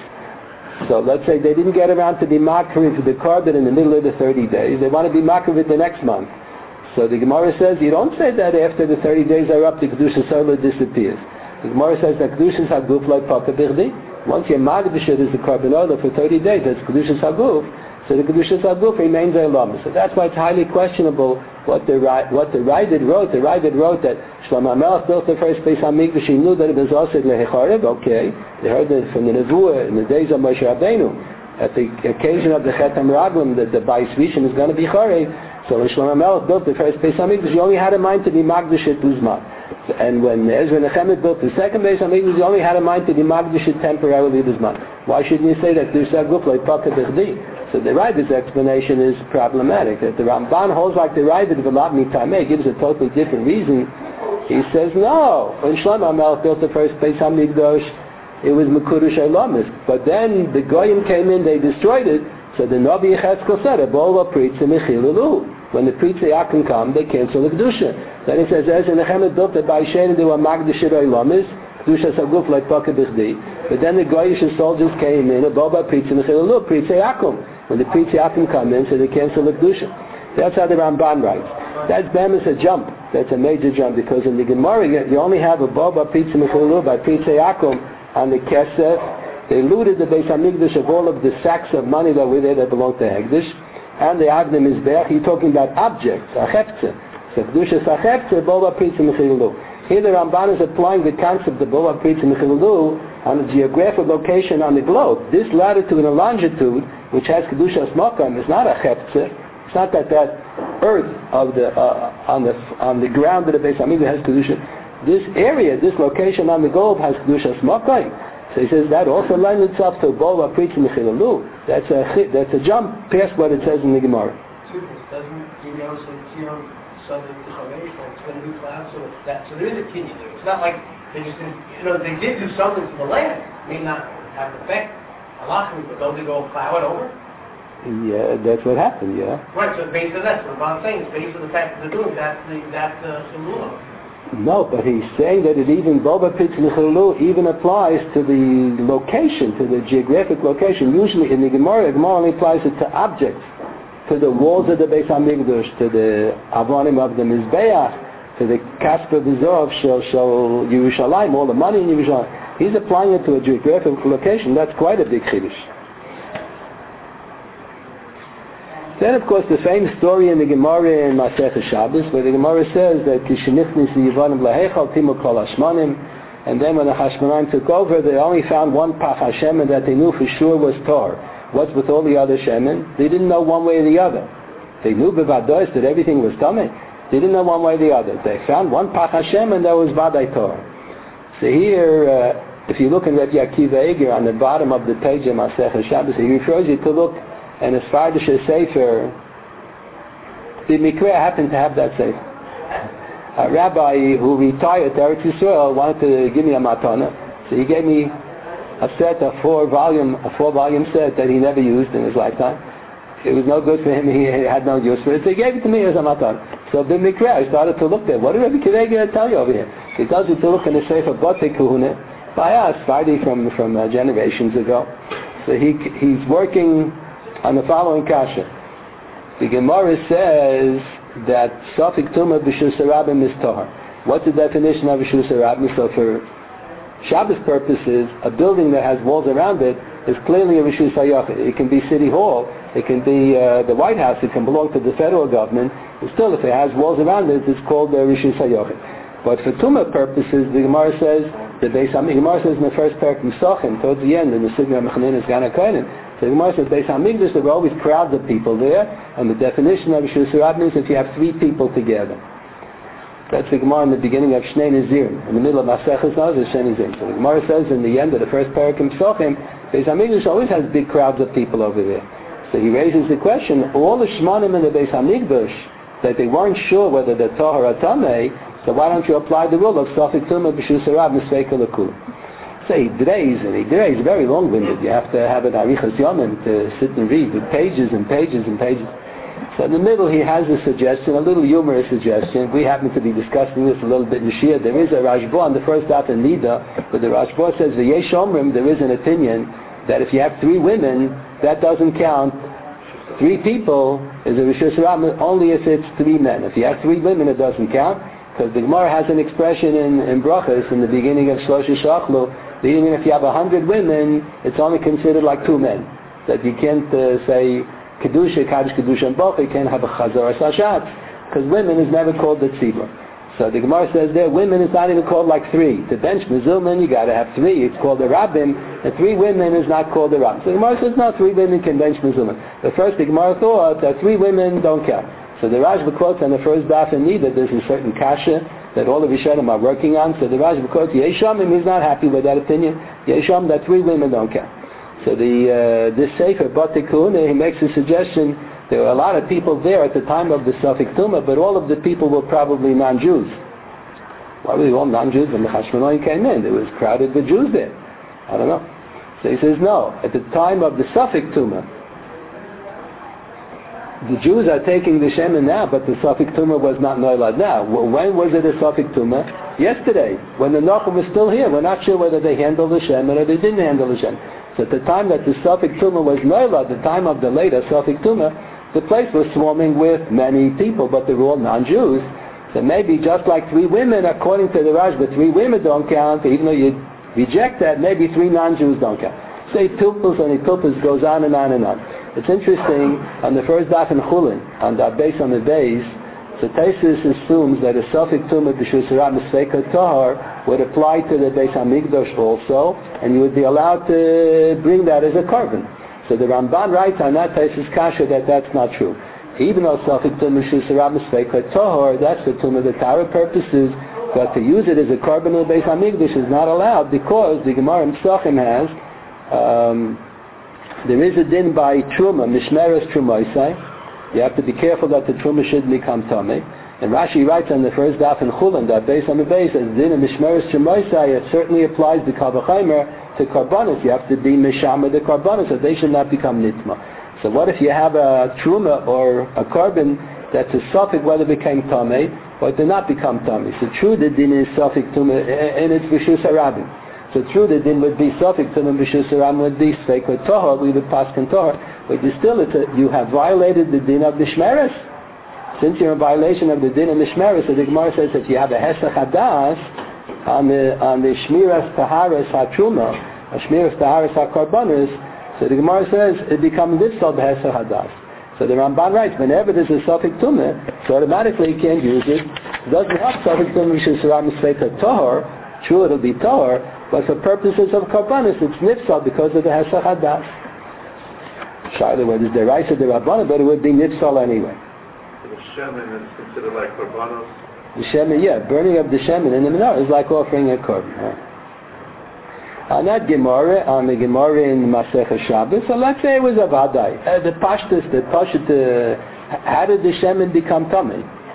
So let's say they didn't get around to be makriv the carbon in the middle of the 30 days. They want to be makriv the next month. So the Gemara says, you don't say that after the 30 days are up, the Kedusha Sola disappears. The Gemara says that Kedusha Haguf like Paka Birdi. Once you're magdish it as the carbon oil for 30 days, that's Kedusha Haguf. So the Kedusha Haguf remains Eilam. So that's why it's highly questionable what the Ravid wrote. The Ravid wrote that Shlomo HaMelech built the first Beis HaMikdash. He knew that it was also Lehecharev. Okay, they heard it from the Nevuah in the days of Moshe Rabbeinu. At the occasion of the Chet HaMeraglim, that the Bayis Rishon is going to be Charev. So when Shlomo HaMelech built the first Beis HaMikdash, he only had in mind to be Magdish it Luzman. And when Ezra Nechemeth built the second Beis HaMikdash, he only had in mind to be Magdish it temporarily Luzman. Why shouldn't you say that there's a group like Paka Bechdi? So the Ravid's explanation is problematic. That the Ramban holds like the Ravid Velavni Tameh gives a totally different reason. He says, no, when Shlomo HaMelech built the first Beis HaMikdash, it was Mekudosh Eilamis. But then the Goyim came in, they destroyed it. So the Navi Yechezkel said, Ebola Pritza Mechilulu. When the Pritza Yakin come, they cancel the Kedusha. Then it says, as in Nechemeth built it by Sheni, they were Magdish Eilamis, Kedusha Saguf like Paka Bechdi. But then the Goyish soldiers came in, Ebola Pritza Mechilulu, Pritza Yakum. When the Pritza Yakum come in, so they cancel the Kedusha. That's how the Ramban writes. That's Bemis a jump. That's a major jump, because in the Gemara, you only have a Boba Pritza Mechilulu by Pritza Yakum on the Kesef. They looted the Beis HaMikdash of all of the sacks of money that were there that belonged to Hegdish. And the Agne Mizbeach, he's talking about objects, Acheptze. So Kedusha Acheptze, Boba Pritza Mechilulu. Here the Ramban is applying the concept of Boba Pritza Mechilulu on a geographic location on the globe. This latitude and longitude, which has Kedusha Smokam, is not Acheptze. It's not that earth of the on the ground of the Beis HaMikdash has Kedusha. This area, this location on the globe has Kedusha Smokam. So he says that also lends itself to Bola Pritza Mechilulu. That's a jump past what it says in the Gemara. So there is a kinyan there. It's not like they just didn't, they did do something to the land. It may not have an effect. But don't they go plow it over? Yeah, that's what happened, yeah. Right, so based on that, what I'm saying is based on the fact that they're doing that, that's Simula. No, but he's saying that it even Boba Pritza Mechilulu even applies to the location, to the geographic location. Usually in the Gemara only applies it to objects, to the walls of the Beis HaMikdash, to the Avonim of the Mizbeach, to the Kasper V'Zov Shel Yerushalayim, all the money in Yerushalayim. He's applying it to a geographic location. That's quite a big chiddush. Then, of course, the famous story in the Gemara in Masechet Shabbos, where the Gemara says that Kishenichnis Yivanim Lahechal Timu Kol Hashmanim, and then when the Hashmonaim took over, they only found one Pach Hashemen that they knew for sure was Tor. What's with all the other Shemen? They didn't know one way or the other. They knew Bevadois that everything was Tameh. They didn't know one way or the other. They found one Pach Hashemen that was Vadai Tor. So here, if you look in Rabbi Akiva Eger on the bottom of the page of Masechet Shabbos, he refers you to look. And as far as the Sefer, the Mikra happened to have that Sefer. a rabbi who retired to Eretz Yisrael wanted to give me a matana. So he gave me a set, a four volume set that he never used in his lifetime. It was no good for him. He had no use for it. So he gave it to me as a matan. So b'mikra, I started to look there. What did Rabbi Kiva going to tell you over here? He tells you to look in the Sefer Botei Kahuna by us, Friday from generations ago. So he's working on the following kasha. The Gemara says that Safik Tumah b'Shus Harabim is Tahar. What's the definition of B'Shus Harabim? So for Shabbos purposes, a building that has walls around it is clearly a Rishus HaYachid. It can be City Hall, it can be the White House, it can belong to the federal government, but still if it has walls around it, it's called the Rishus HaYachid. But for Tumah purposes, the Gemara says, the Gemara says in the first parak Misachim, towards the end, in the Sigma Mechanin is Gana Koinen, so the Gemara says, Beis HaMikdash, there were always crowds of people there, and the definition of Rishus HaRabim means if you have three people together. That's the Gemara in the beginning of Shnei Nazirim. In the middle of Maseches Naz is Shnei Nazirim. So the Gemara says in the end of the first parak Misachim, Beis HaMikdash always has big crowds of people over there. So he raises the question, all the Shmanim in the Beis HaMikdash, that they weren't sure whether they're Tahar or Tamei, so why don't you apply the rule of Safik Tumah B'Shus Harabim Misveika L'Kul? Say Hidrei is very long-winded. You have to have an Arichas Yomim to sit and read with pages and pages and pages. So in the middle he has a suggestion, a little humorous suggestion. We happen to be discussing this a little bit in Shia. There is a Rashba on the first daf in Nida, but the Rashba says V'yesh Omrim, there is an opinion that if you have three women, that doesn't count. Three people is a Rishus Harabim only if it's three men. If you have three women, it doesn't count. Because the Gemara has an expression in Brachas in the beginning of Shlosh Shachlu, that even if you have 100 women, it's only considered like two men. That you can't say Kedusha, Kaddish, Kedusha, and Bocha, you can't have a Chazar or Sashat, because women is never called the Tzibur. So the Gemara says there, women is not even called like three. To bench Mezilman, you got to have three. It's called the Rabbim, and three women is not called the Rabbim. So the Gemara says, no, three women can bench Mezilman. But first the Gemara thought that three women don't count. So the Rashba quotes on the first daf in Nida, there's a certain kasha that all the Rishonim are working on. So the Rashba quotes, Yeshamim is not happy with that opinion. Yesham that three women don't count. So this Sefer Botei Kahuna, he makes a suggestion. There were a lot of people there at the time of the Safik Tumah, but all of the people were probably non-Jews. Why were they all non-Jews when the Hashmonai came in? It was crowded with Jews there. I don't know. So he says, no. At the time of the Safik Tumah, the Jews are taking the Shemen now, but the Safik Tumah was not Noilad now. When was it a Safik Tumah? Yesterday, when the Nachum was still here. We're not sure whether they handled the Shemen or they didn't handle the Shemen. So at the time that the Safik Tumah was Noilad, the time of the later Safik Tumah, the place was swarming with many people, but they were all non-Jews. So maybe just like three women, according to the Rashba, three women don't count, even though you reject that, maybe three non-Jews don't count. So Pilpus and Pilpus goes on and on and on. It's interesting, on the first daf in Chulin, on the base on the base, so Taisus assumes that a Safik Tumah B'Shus Harabim Misveika Tahar would apply to the Beis HaMikdash also, and you would be allowed to bring that as a carbon. So the Ramban writes on that Taisus Kasha that that's not true. Even though Safik Tumah B'Shus Harabim Misveika Tahar, that's the Tumah the Torah purposes, but to use it as a carbon of the Beis HaMikdash is not allowed because the Gemara in Pesachim has there is a din by Truma, Mishmeres Trumaisai. You have to be careful that the Truma shouldn't become Tamei. And Rashi writes on the first daf in Chulin that based on the base as din of Mishmeres Trumaisai, it certainly applies to Kavachaimer to Karbanis. You have to be Mishama the Karbanis, so they should not become Nitma. So what if you have a Truma or a carbon that's a suffix whether it became Tamei or it did not become Tamei? So true the din is suffix Tuma and it's B'Shus Harabim. So true the din would be Safik Tumah B'Shus Harabim would be Sveika Tahar, we would pass Tahar, but you have violated the din of the Shmeres. Since you're in violation of the din of the Shmeres, so the Gemara says if you have a Hesach Hadas on the Shmiras Taharas HaTruma, a Shmiras Taharas HaKarbanis, so the Gemara says it becomes Nifsal B'Hesach Hadas. So the Ramban writes, whenever there's a Safik Tumah, so automatically you can't use it. It doesn't help Safik Tumah B'Shus Harabim Sveika Tahar. True, it'll be Tahar, but for purposes of Karbanis, it's Nifsal because of the Hesach Hadas. Charlie, whether it's the Rice or the Rabbanah, but it would be Nifsal anyway. So the Shemin is considered like Karbanos? The Shemin, yeah, burning of the Shemin in the menorah is like offering a Korban. Right? On that Gemara, on the Gemara in Masechah Shabbos, so let's say it was a Vadai. The Pashtus, how did the Shemin become Tamei?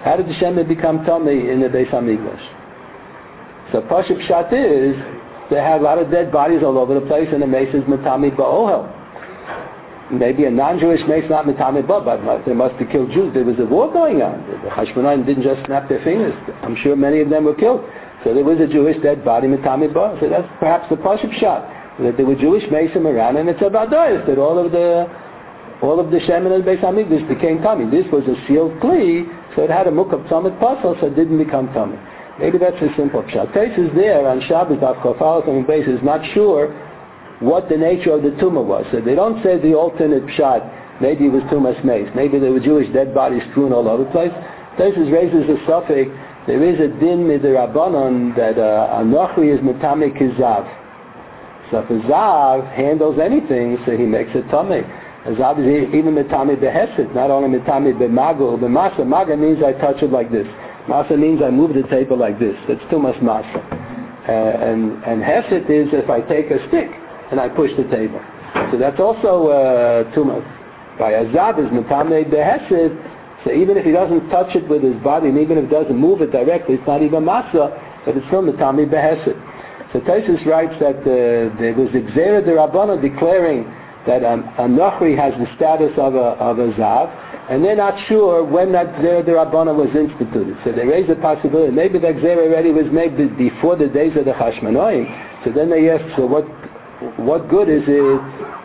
How did the Shemen become tummy in the Beis Hamikdash? So Pashup Pshat is, they had a lot of dead bodies all over the place, and the mace is Matami Ba'ohel. Maybe a non-Jewish mace, not Matami Ba, but they must have killed Jews. There was a war going on. The Hashmonaim didn't just snap their fingers. I'm sure many of them were killed. So there was a Jewish dead body, Matami Ba. So that's perhaps the Pashup Pshat, that there were Jewish mason around, and it's about this, that all of the Shemen and Beis Hamikdash became tummy. This was a sealed kli, so it had a mukab tummy puzzle, so it didn't become tummy. Maybe that's a simple pshat. Tais is there on Shabbos, Avkofalas, and Beis is not sure what the nature of the tumah was. So they don't say the alternate pshat, maybe it was tumas mace, maybe there were Jewish dead bodies strewn all over the place. Tais raises a suffix, there is a din midrabanan that a nochri is metame kizav. So if a zav handles anything, so he makes it tummy. A zav is even metame beheset, not only metame bemago or bemasa. Maga means I touch it like this. Masa means I move the table like this. That's tumas masa. And heset is if I take a stick and I push the table. So that's also tumas. By a zav is metame beheset. So even if he doesn't touch it with his body, and even if he doesn't move it directly, it's not even masa, but it's still metame beheset. So Taisus writes that there was Gzeira D'Rabbana declaring that a Nochri has the status of a Zav, and they're not sure when that Gzeira D'Rabbana was instituted. So they raise the possibility, maybe that Gzeira already was made before the days of the Hashmonaim. So then they ask, so what good is it?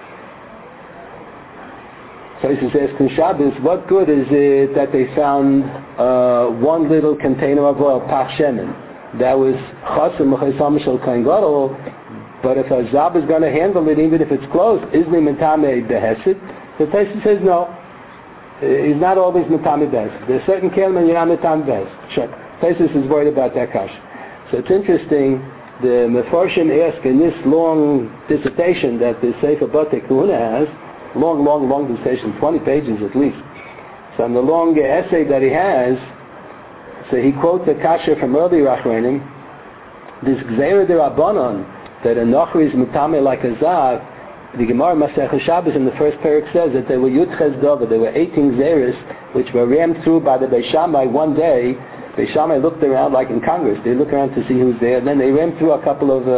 So he says, in Shabbos, what good is it that they found one little container of oil, Pach Shemen? That was Chasam M'chayisam Shel Kohen Gadol, but if a Zab is going to handle it, even if it's closed, isn't he Metame Beheset? So Taisus says no. He's not always Metame Beheset. There's certain Kelim and you're not Metame Beheset. Sure. Taisus is worried about that kash. So it's interesting, the Mefarshim ask in this long dissertation that the Sefer Batei Kahuna has, long dissertation, 20 pages at least. So in the long essay that he has, so he quotes a kasha from earlier Achronim, this Gzeira D'Rabbanan, that a Nochri is Metame like a Zav. The Gemara Masechah Shabbos in the first parak says that there were Yudches Dova, there were 18 Gzeiros which were rammed through by the Beis Shammai one day. Beis Shammai looked around like in Congress, they look around to see who's there, and then they rammed through a couple of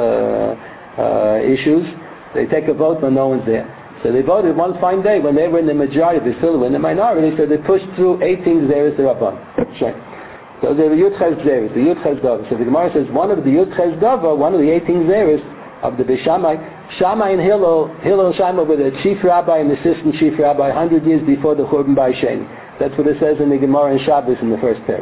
issues. They take a vote when no one's there. So they voted one fine day when they were in the majority, they still were in the minority, so they pushed through 18 Gzeiros D'Rabbanan. Sure. So there were Yudches Gzeiros, the Yudches Dova. So the Gemara says one of the Yudches Dova, one of the 18 Gzeiros of the Beis Shammai, Shammai and Hillel and Shammai were the chief rabbi and assistant chief rabbi 100 years before the Churban Bayis Sheni. That's what it says in the Gemara in Shabbos in the first parak.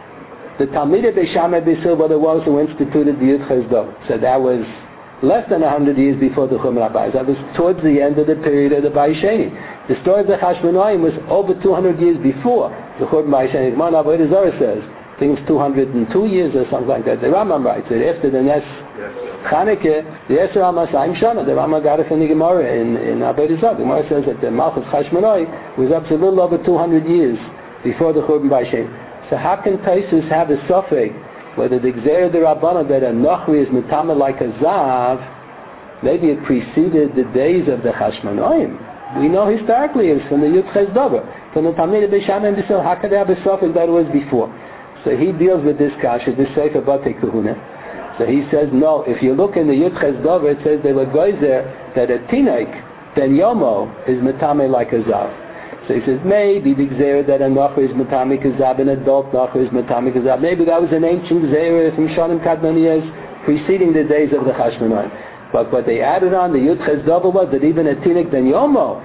The Talmidei Beis Shammai B'Sil were the ones who instituted the Yudches Dova. So that was less than 100 years before the Churban Bayis. That was towards the end of the period of the Bayis Sheni. The story of the Hashmonaim was over 200 years before the Churban Bayis Sheni. Gemara Avodah Zarah says, I think it's 202 years or something like that. The Rambam writes that after the Nes Chanukah, the Esher HaMasayim Shana, the Rambam got it from the Gemara in Avodah Zarah. The Gemara says that the Malchus Hashmonai was up to a little over 200 years before the Churban Bayis Sheni. So how can Taisus have a suffix whether the Gzeira D'Rabbanan that a Nochri is Metame like a Zav, maybe it preceded the days of the Hashmonaim? We know historically it's from the Yudches Dova, from the Talmidei Beis Shammai and B'Sil. How could they have a suffix that it was before? So he deals with this kasha, this Sefer Batei Kahuna. So he says, no, if you look in the Yudches Dova, it says they were goyzer that a Tinaik, Ben Yomo, is Metame like a Zav. So he says, maybe the Gzeira that a Nochri is Metame Kazav, an adult Nochri is Metame Kazav. Maybe that was an ancient Gzeira from Shonim Kadmoniyas preceding the days of the Hashmonaim. But what they added on the Yudches Dova was that even a Tinaik Ben Yomo,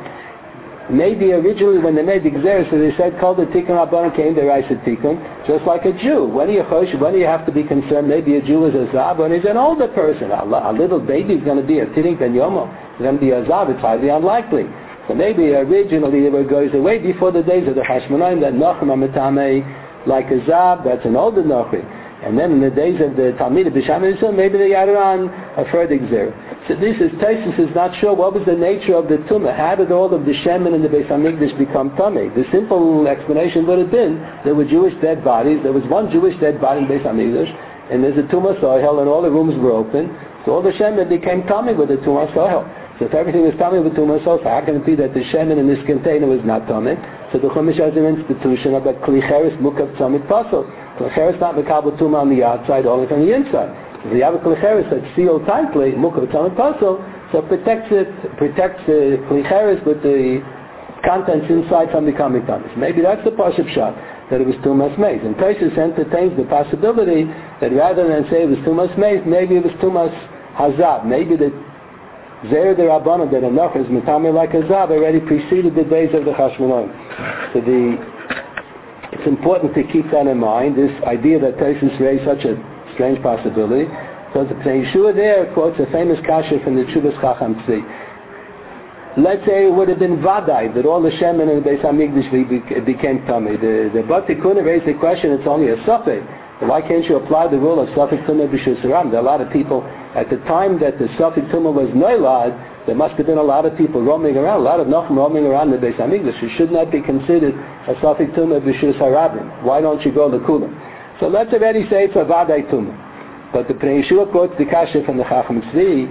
maybe originally when they made the Gzeira, so they said, called the Tikkun Rabbanan came, they write a Tikkun, just like a Jew. When do you have to be concerned? Maybe a Jew is a Zav, when he's an older person. A little baby is going to be a Tinaik Ben Yomo. It's going to be a Zav, it's highly unlikely. So maybe originally they were goes away before the days of the Hashmonaim, that Nochri Metame like a Zav, that's an older Nochri. And then in the days of the Talmidei Beis Shammai, maybe they added on a further Gzeira. So this is, Taisus is not sure what was the nature of the Tumah. How did all of the Shemen and the Beis Hamikdash become Tumah? The simple explanation would have been there were Jewish dead bodies. There was one Jewish dead body in Beis Hamikdash, and there's a Tumah Sohel, and all the rooms were open. So all the Shemen became Tumah with the Tumah Sohel. So if everything is tummy with tumah, so how can it be that the shemen in this container was not tummy? So the Chumash has an institution of a klicheres mukav tzamid pasol. Klicheres not mekabel tumah on the outside, only from the inside. If you have a klicheres that's sealed tightly, mukav tzamid pasol, so it protects the klicheres with the contents inside from becoming tummy. So maybe that's the pashup shot, that it was tumas meis. And Tosfos entertains the possibility that rather than say it was tumas meis, maybe it was tumas hazab. Maybe the Zer the Rabbanah that enough is Mitame like a Zav already preceded the days of the Chashmonaim. So it's important to keep that in mind, this idea that Tosfos raised such a strange possibility. So the Pnei Yeshua there quotes a famous kasha from the Tshuvas Chacham Tzvi. Let's say it would have been Vadai, that all the Shemen in the Beis HaMikdash became Tamei. The Bat Tikkun raised the question, it's only a Safek. Why can't you apply the rule of Safek Tumah B'Shus Haram? There are a lot of people, at the time that the Safek Tumah was Noilad, there must have been a lot of people roaming around, a lot of Nachum roaming around the Beis HaMikdash. It should not be considered a Safek Tumah B'Shus Harabim. Why don't you go to Kulam? So let's already say it's a Vadai Tumah. But the Pnei Yeshua quotes the Kasha from the Chacham Tzvi,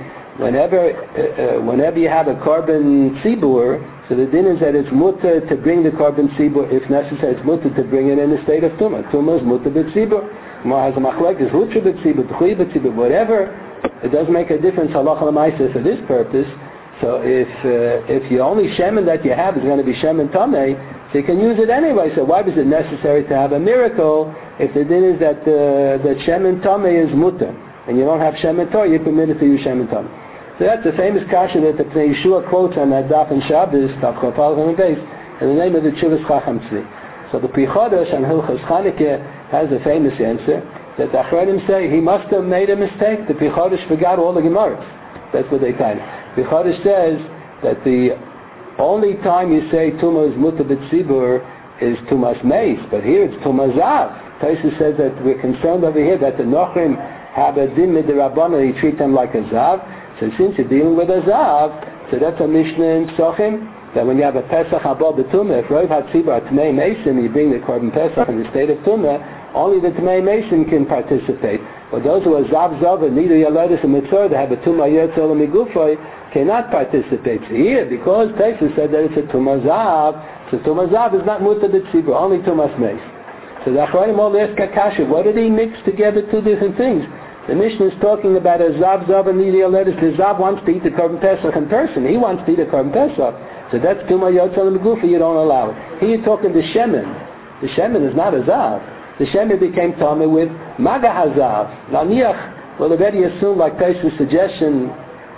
whenever you have a carbon tzibur, so the din is that it's mutter to bring the carbon tzibur, if necessary, it's mutter to bring it in the state of tumah. Tumah is mutter b'tzibur. Gemara has a machlekes, hutra b'tzibur, t'chui b'tzibur, whatever. It does make a difference halacha l'maaseh for this purpose. So if the only shemen that you have is going to be shemen tamei, so you can use it anyway. So why was it necessary to have a miracle if the din is that shemen tamei is mutter, and you don't have shemen torah, you're permitted to use shemen tamei. So that's the famous kasha that the Pnei Yeshua quotes on that daf and Shabbos, daf Chafal and base, in the name of the Tshuvas Chacham Tzvi. So the Pri Chodesh on Hilchos Chanukah has a famous answer that the Achronim say he must have made a mistake. The Pri Chodesh forgot all the Gemaras. That's what they kind of. Pri Chodesh says that the only time you say Tumah is Mutar B'Tzibur is Tumas Meis, but here it's Tumas Zav. Tosfos says that we're concerned over here that the Nochrim have a din midrabanan, you treat them like a Zav. So since you're dealing with a Zav, so that's a Mishnah in Psachim, that when you have a Pesach Haba B'Tumah, if Rov HaTzibur Tmei Mason, you bring the Korban Pesach in the state of Tumah, only the Tmei Mason can participate. But those who are Zav Zav, neither Yaleris and Mitzvah, they have a Tumah Yetzel and Migufay, cannot participate. So here, because Tosfos said that it's a Tumah Zav, so Tumah Zav is not Mutar B'Tzibur, only Tumas Meis. So the Achronim all ask Kakasha, what did he mix together two different things? The Mishnah is talking about a Zav Zav and Nidiyah Letters. The Zav wants to eat the Korban Pesach in person. He wants to eat the Korban Pesach. So that's Tumah Yotzel and Megufa, you don't allow it. Here you're talking the Shemen. The Shemen is not a Zav. The Shemen became Tameh with Maga HaZav. Now Niach will already assume, like Tosfos' suggestion,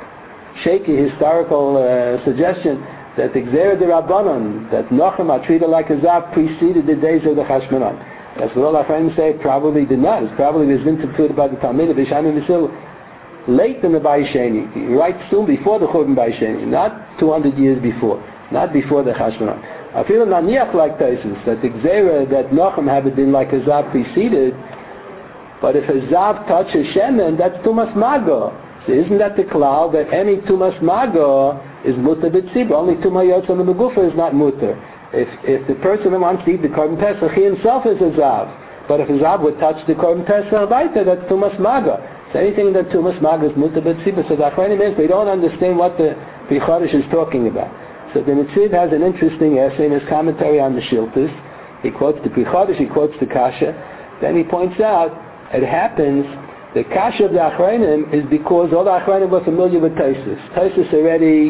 shaky historical suggestion, that the Gzera de Rabbanon, that Nochem are treated like a Zav, preceded the days of the Chashmonaim. That's what all our friends say, probably did not. It probably was instituted by the Talmud of Yishayim V'Sil late in the Bayesheni, right soon before the Churban Bayesheni, not 200 years before, not before the Chashmonaim. I feel naniach like Tosfos, that the Gzera, that Nochem had been like a Zav preceded, but if a Zav touches Shemen, that's Tumas Mago. So isn't that the klal, that any Tumas Mago is Mutar B'Tzibur, only Tumah Yotzel and Megufa is not Mutar. If the person who wants to eat the Korban Pesach, he himself is a Zav. But if a Zav would touch the Korban Pesach, that's Tumas Maga. So anything that Tumas Maga is Mutar B'Tzibur. So the Achronim means they don't understand what the Pri Chodesh is talking about. So the Netziv has an interesting essay in his commentary on the Shiltus. He quotes the Pri Chodesh, he quotes the Kasha. Then he points out, it happens, the Kasha of the Achronim is because all the Achronim were familiar with Tosfos. Tosfos already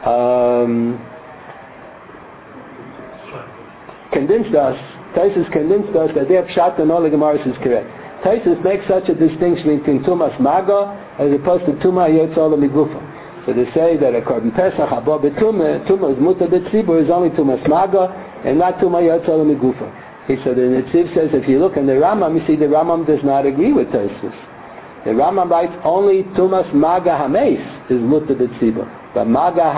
convinced us that their pshat and all the Gemaras is correct. Tosfos makes such a distinction between Tumas Maga as opposed to Tumah Yotzel Migufa. So they say that a Korban Pesach, Haba B'Tumah, Tumah is Mutar B'Tzibur, is only Tumas Maga and not Tumah Yotzel Migufa. So the Netziv says if you look in the Rambam, you see the Rambam does not agree with Tosfos. The Rambam writes only Tumas Maga HaMeis is Mutar B'Tzibur, but Maga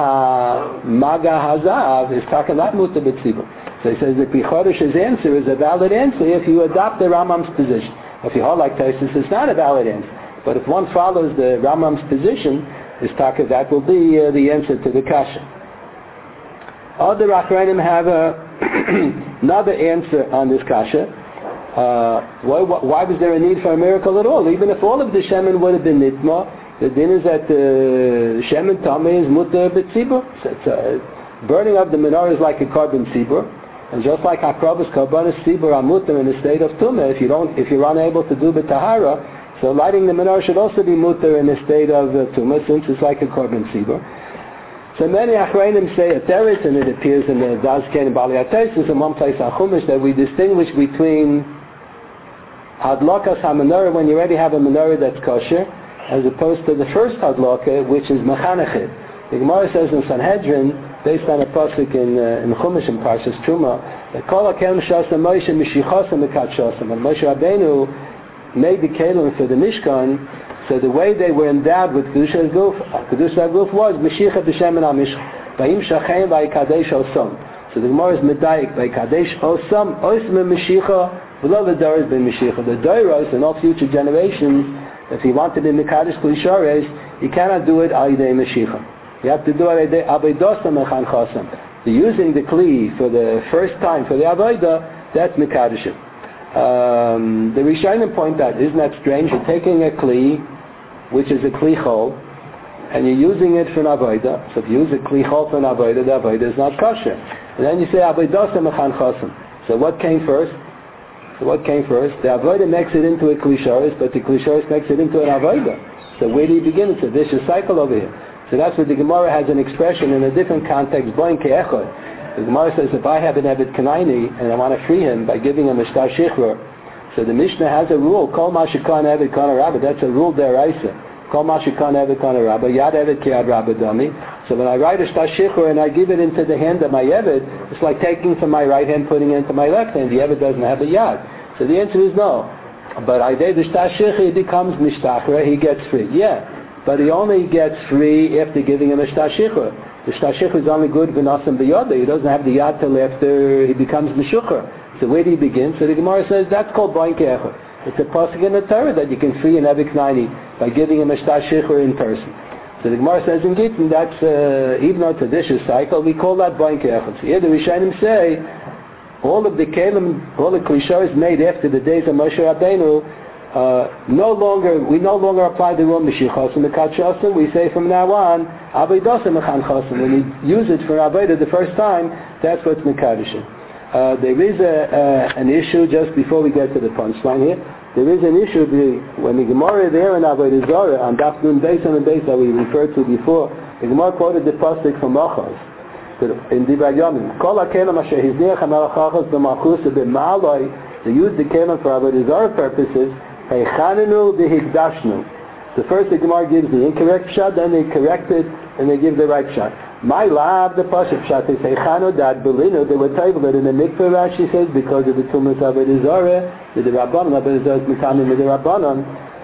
HaZav is talking not Mutar B'Tzibur. So he says the Pri Chodesh's answer is a valid answer if you adopt the Rambam's position. If you hold like Tosfos, it's not a valid answer. But if one follows the Rambam's position, that will be the answer to the Kasha. Other Achronim have another answer on this Kasha. Why was there a need for a miracle at all? Even if all of the Shemen would have been Nitma, The din is that Shem and Tameh is mutter b'tzibur. Burning of the menorah is like a carbon tzibur, and just like Akrabas Karbanis tzibur are mutter in the state of Tumah, if you're unable to do b'tahara, so lighting the menorah should also be mutter in the state of Tumah, since it's like a carbon tzibur. So many Achreinim say a teretz, and it appears in the Dazken and Bali HaTesis in one place HaChumash, that we distinguish between Hadlakas HaMenorah, when you already have a menorah that's kosher, as opposed to the first Hadlaka, which is Mechanechid. The Gemara says in Sanhedrin, based on a pasuk in Chumash in Parshas Truma, that Kol HaKelim Shasa Moshe Mishichasa Mekat Shasam, and Moshe Rabbeinu made the Kelim for the Mishkan. So the way they were endowed with Kedusha Guf was Meshicha B'Shem and HaMishcha. Vayim Shachem Vayikadesh Osam. So the Gemara is Medayik Vayikadesh Osam Osam Meshicha V'lo V'Doros B'Meshicha. The Doros and all future generations, if he wanted in the Kaddish Kli Shores, he cannot do it al Yidei Meshicha. You have to do it Abeidosam Mechan Chasam. So using the Kli for the first time for the Avodah, that's Mekadishim. The Rishonim point out, isn't that strange? You're taking a Kli, which is a Kli Chol, and you're using it for an Avodah. So if you use a Kli Chol for an Avodah, the Avodah is not kosher. And then you say Abeidosam Mechan Chasam. So what came first? The Avodah makes it into a Kli Shores, but the Kli Shores makes it into an Avodah. So where do you begin? It's a vicious cycle over here. So that's what the Gemara has an expression in a different context, Boin Ke'echot. The Gemara says, if I have an Eved Kanaini and I want to free him by giving him a Shtar Shichur, so the Mishnah has a rule, Kol Mashikan Eved Kana Rabba, that's a rule deraisa. Kol Mashikan Eved Kana Rabba, Yad Eved Ki Yad Rabba Dami. So when I write a Shtar Shichur and I give it into the hand of my Eved, it's like taking from my right hand, putting it into my left hand. The Eved doesn't have a Yad. So the answer is no. But I did the Shtar Shichur, he becomes Mishtachra, he gets free. Yeah. But he only gets free after giving him a Shtar Shichur. The Shtar Shichur is only good v'nosam b'yoda. He doesn't have the yad till after he becomes Meshuchar. So where do you begin? So the Gemara says that's called Boin Ke'echot. It's a pasuk in the Torah that you can free an Eved Knaini by giving him a Shtar Shichur in person. So the Gemara says in Gittin, that's even though it's a vicious cycle, we call that Boin Ke'echot. So here the Rishonim say all of the kelim, all the klishos made after the days of Moshe Rabbeinu, we no longer apply the rule Meshichos and Mekat Shasam. We say from now on, Abeidosam Mechan Chasam. When you use it for Aveda the first time, that's what's Mekadishim. There is an issue just before we get to the punchline here. There is an issue when the Gemara there in Avodah Zarah on Daf Nun Beis and Beis that we referred to before. The Gemara quoted the pasuk from Achaz in Divrei Yomim. Kol hakelim asher hizniach hamelach Achaz b'malchus b'ma'aloi. They use the kelim for Avodah Zarah purposes. Hechanenu v'hikdashnu. The first the Gemara gives the incorrect pshat, then they correct it and they give the right pshat. My lab, the pasuk pshat, they say chanu dad belinu. They were table it in the mikveh. Rashi says because of the tumas Avodah Zarah, the rabbanon Avodah Zarah is mitamim with the rabbanon,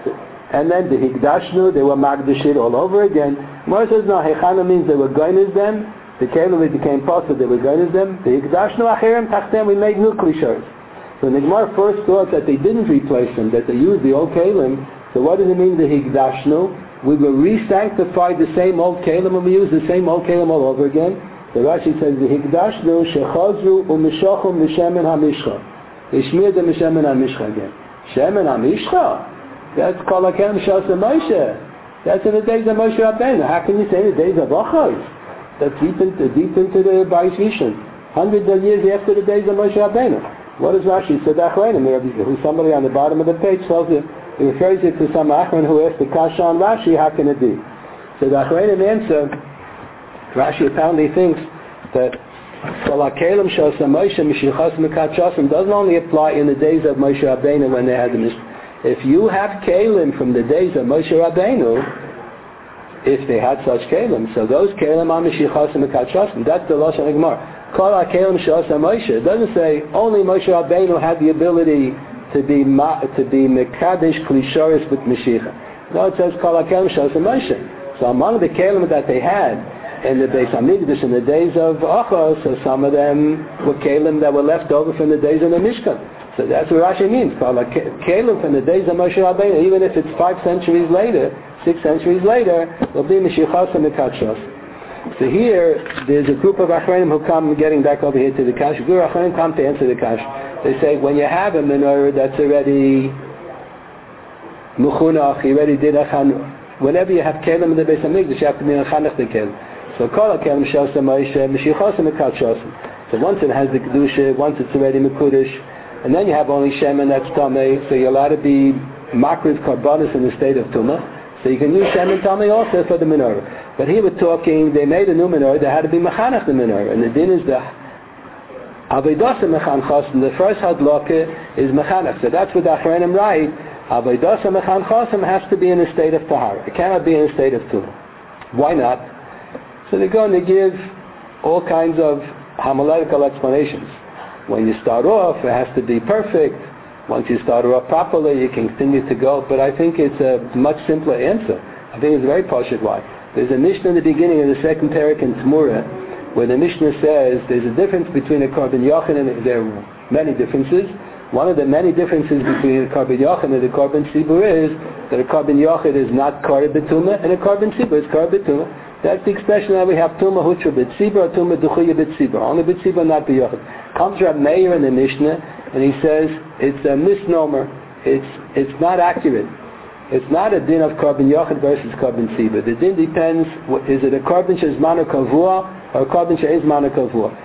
and then the hikdashnu, they were magdashit all over again. Gemara says no, hechanu means they were goynes them. The kelim became possible, they were goynes them. The hikdashnu achirim tachtem, we made new klishos. So the Gemara first thought that they didn't replace them, that they used the old kelim. So what does it mean, the hikdashnu? We will re-sanctify the same old kelim and we use the same old kelim all over again. The Rashi says, the hikdashnu shechazru u'mishochum v'shemen ha'mishcha. They smeared the shemen ha'mishcha again. Shemen ha'mishcha? That's kol hakelim shasa Moshe. That's in the days of Moshe Rabbeinu. How can you say in the days of Achaz? That's deep into the Bais Rishon. Hundreds of years after the days of Moshe Rabbeinu. What does Rashi say? Who's somebody on the bottom of the page tells you, he refers it to some Achron who asked the Kasha on Rashi, how can it be? So the Achronim answer, Rashi apparently thinks that doesn't only apply in the days of Moshe Rabbeinu when they had the Mishnah. If you have Kalim from the days of Moshe Rabbeinu, if they had such Kalim, so those Kalim are Meshichas and Mekat Shasam. That's the Lashon Gemara. Kol HaKelim Shasa Moshe. It doesn't say only Moshe Rabbeinu had the ability to be Mekadesh Klishoris with Meshicha. No, it says Kol HaKelim Shasa Moshe. So among the Kalim that they had in the Beis Hamikdash in the days of Achaz, so some of them were Kalim that were left over from the days of the Mishkan. So that's what Rashi means. Kol HaKelim from the days of Moshe Rabbeinu, even if it's 5 centuries later, 6 centuries later, will be Meshichas and Mekat Shasam. So here, there's a group of Achronim who come, getting back over here to the Kash. Guru Achronim come to answer the Kash. They say, when you have a menorah that's already Muchunach, he already did a whenever you have kelim in the Beis Hamikdash, you have to be mechanech the kelim. So kol kelim shasa Moshe Mashiachos mekadshos. So once it has the kedusha, once it's already mekudesh, and then you have only shemen that's tamei, so you're allowed to be makriv karbanis in the state of tumah. So you can use shemen tamei also for the menorah. But here we're talking, they made a new menorah, they had to be mechanech the menorah, and the din is the Avodas mechanchos, and the first hadlaka is mechanech. So that's what the Achronim write. Avodas mechanchos has to be in a state of tahara. It cannot be in a state of tumah. Why not? So they're going to give all kinds of homiletical explanations. When you start off, it has to be perfect. Once you start off properly, you can continue to go. But I think it's a much simpler answer. I think it's very poshut. Why? There's a Mishnah in the beginning of the second Perek in Tmura, where the Mishnah says there's a difference between a Korban Yochin, and there are many differences. One of the many differences between a Korban Yochin and a Korban Sibur is that a Korban Yochin is not Korban B'tumah, and a Korban Sibur is Korban B'tumah. That's the expression that we have Tumah Hutra B'tzibur or Tumah Duchuya B'tzibur. Only B'tzibur, not B'yochin. Comes Rab Meir in the Mishnah, and he says it's a misnomer. It's not accurate. It's not a din of Korban Yochin versus Korban Sibur. The din depends, is it a Korban Shezmanu Kavua or a Korban She'ezmanu Kavua?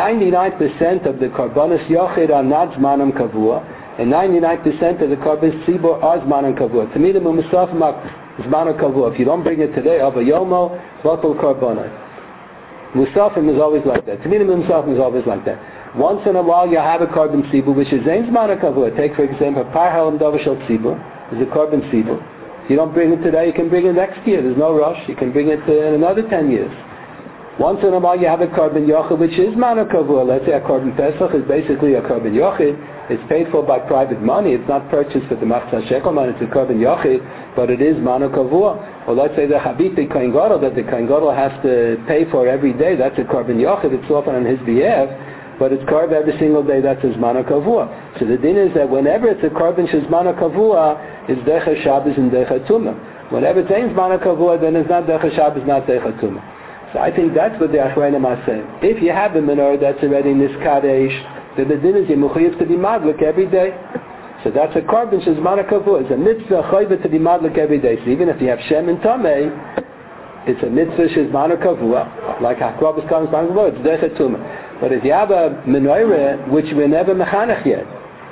99% of the Korbanos Yochid are not Zmanam Kavua, and 99% of the Korban Sibur are Zmanam Kavua. To me, the Mumusaf Zmanam Kavua. If you don't bring it today, Ava Yomo, Batal Korbanot. Musafim is always like that. To me, the Musafim is always like that. Once in a while, you have a Korban Sibur, which is Zain Zmanam Kavua. Take, for example, Par Halam Davashal Sibur is a Korban Sibur. If you don't bring it today, you can bring it next year. There's no rush. You can bring it in another 10 years. Once in a while you have a Korban Yochid, which is Mana Kavua. Let's say a Korban Pesach is basically a Korban Yochid. It's paid for by private money. It's not purchased with the Machzah Shekel money. It's a Korban Yochid, but it is Mana Kavua. Or let's say the Habiti Kohen Gadol, that the Kohen Gadol has to pay for every day. That's a Korban Yochid. It's often on his behalf, but it's carved every single day. That's his Mana Kavua. So the din is that whenever it's a Korban Shez Mana Kavua, it's Decha Shabbos and Decha Tumah. Whenever it's ain't Mana Kavua, then it's not Decha Shabbos, not Decha Tumah. So I think that's what the Achronim are saying. If you have a menorah that's already niskadesh, then the din is you mechuyev to be madlik every day. So that's a korban shezmana kavua. It's a mitzvah chayva to be madlik every day. So even if you have shem and tamei, it's a mitzvah shezmana kavua, like hakrobus comes by the word. It's dechet tumah. But if you have a menorah which we're never mechanech yet,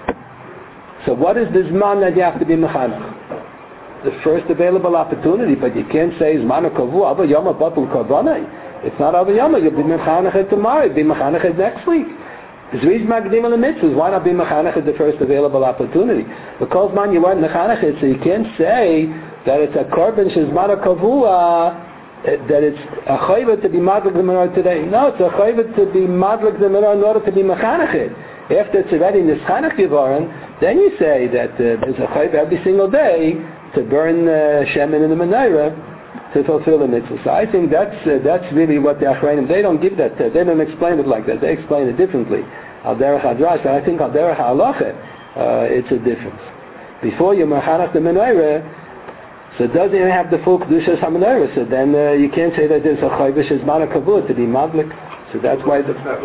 so what is the zman that you have to be mechanech? The first available opportunity, but you can't say Zmanu Kavua, Ava Yoma Batul Karbanai. It's not Ava Yoma, you'll be Mechanech tomorrow, you'll be Mechanech next week. Zriz Magdim al Mitzvahs, why not be Mechanech the first available opportunity? Because man, you weren't Mechanech, so you can't say that it's a Korban Shezmanu Kavua, that it's a Chayva to be Madlik the Menorah today. No, it's a Chayva to be Madlik the Menorah in order to be Mechanech. After it's already Nischanech Yivaran, then you say that there's a Chayva every single day to burn shemen in the menorah to fulfill the mitzvah. So I think that's really what the Achronim, they don't give that, they don't explain it like that. They explain it differently. Al derech hadrash, but I think al derech halacha, it's a difference. Before you mechanech the menorah, so it doesn't even have the full kedushas ha-menorah. So then you can't say that there's a chayvish zmana kavua to be madlik. So that's why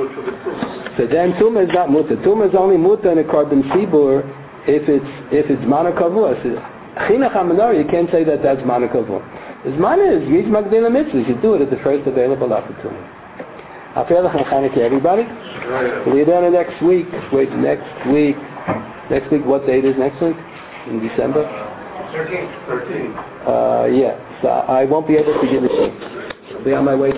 so then tumah is not muta. Tumah is only muta in a korban sibur if it's mana kavua. So, Chinuch HaMenorah, you can't say that that's Zman Kavua. The Zman is Yish Magdil HaMitzvah. You do it at the first available opportunity. I'll feel like Chanukah, everybody. We'll be done next week. Wait, next week, what date is next week? In December? 13. $13. Yeah. So I won't be able to give it to you. I'll be on my way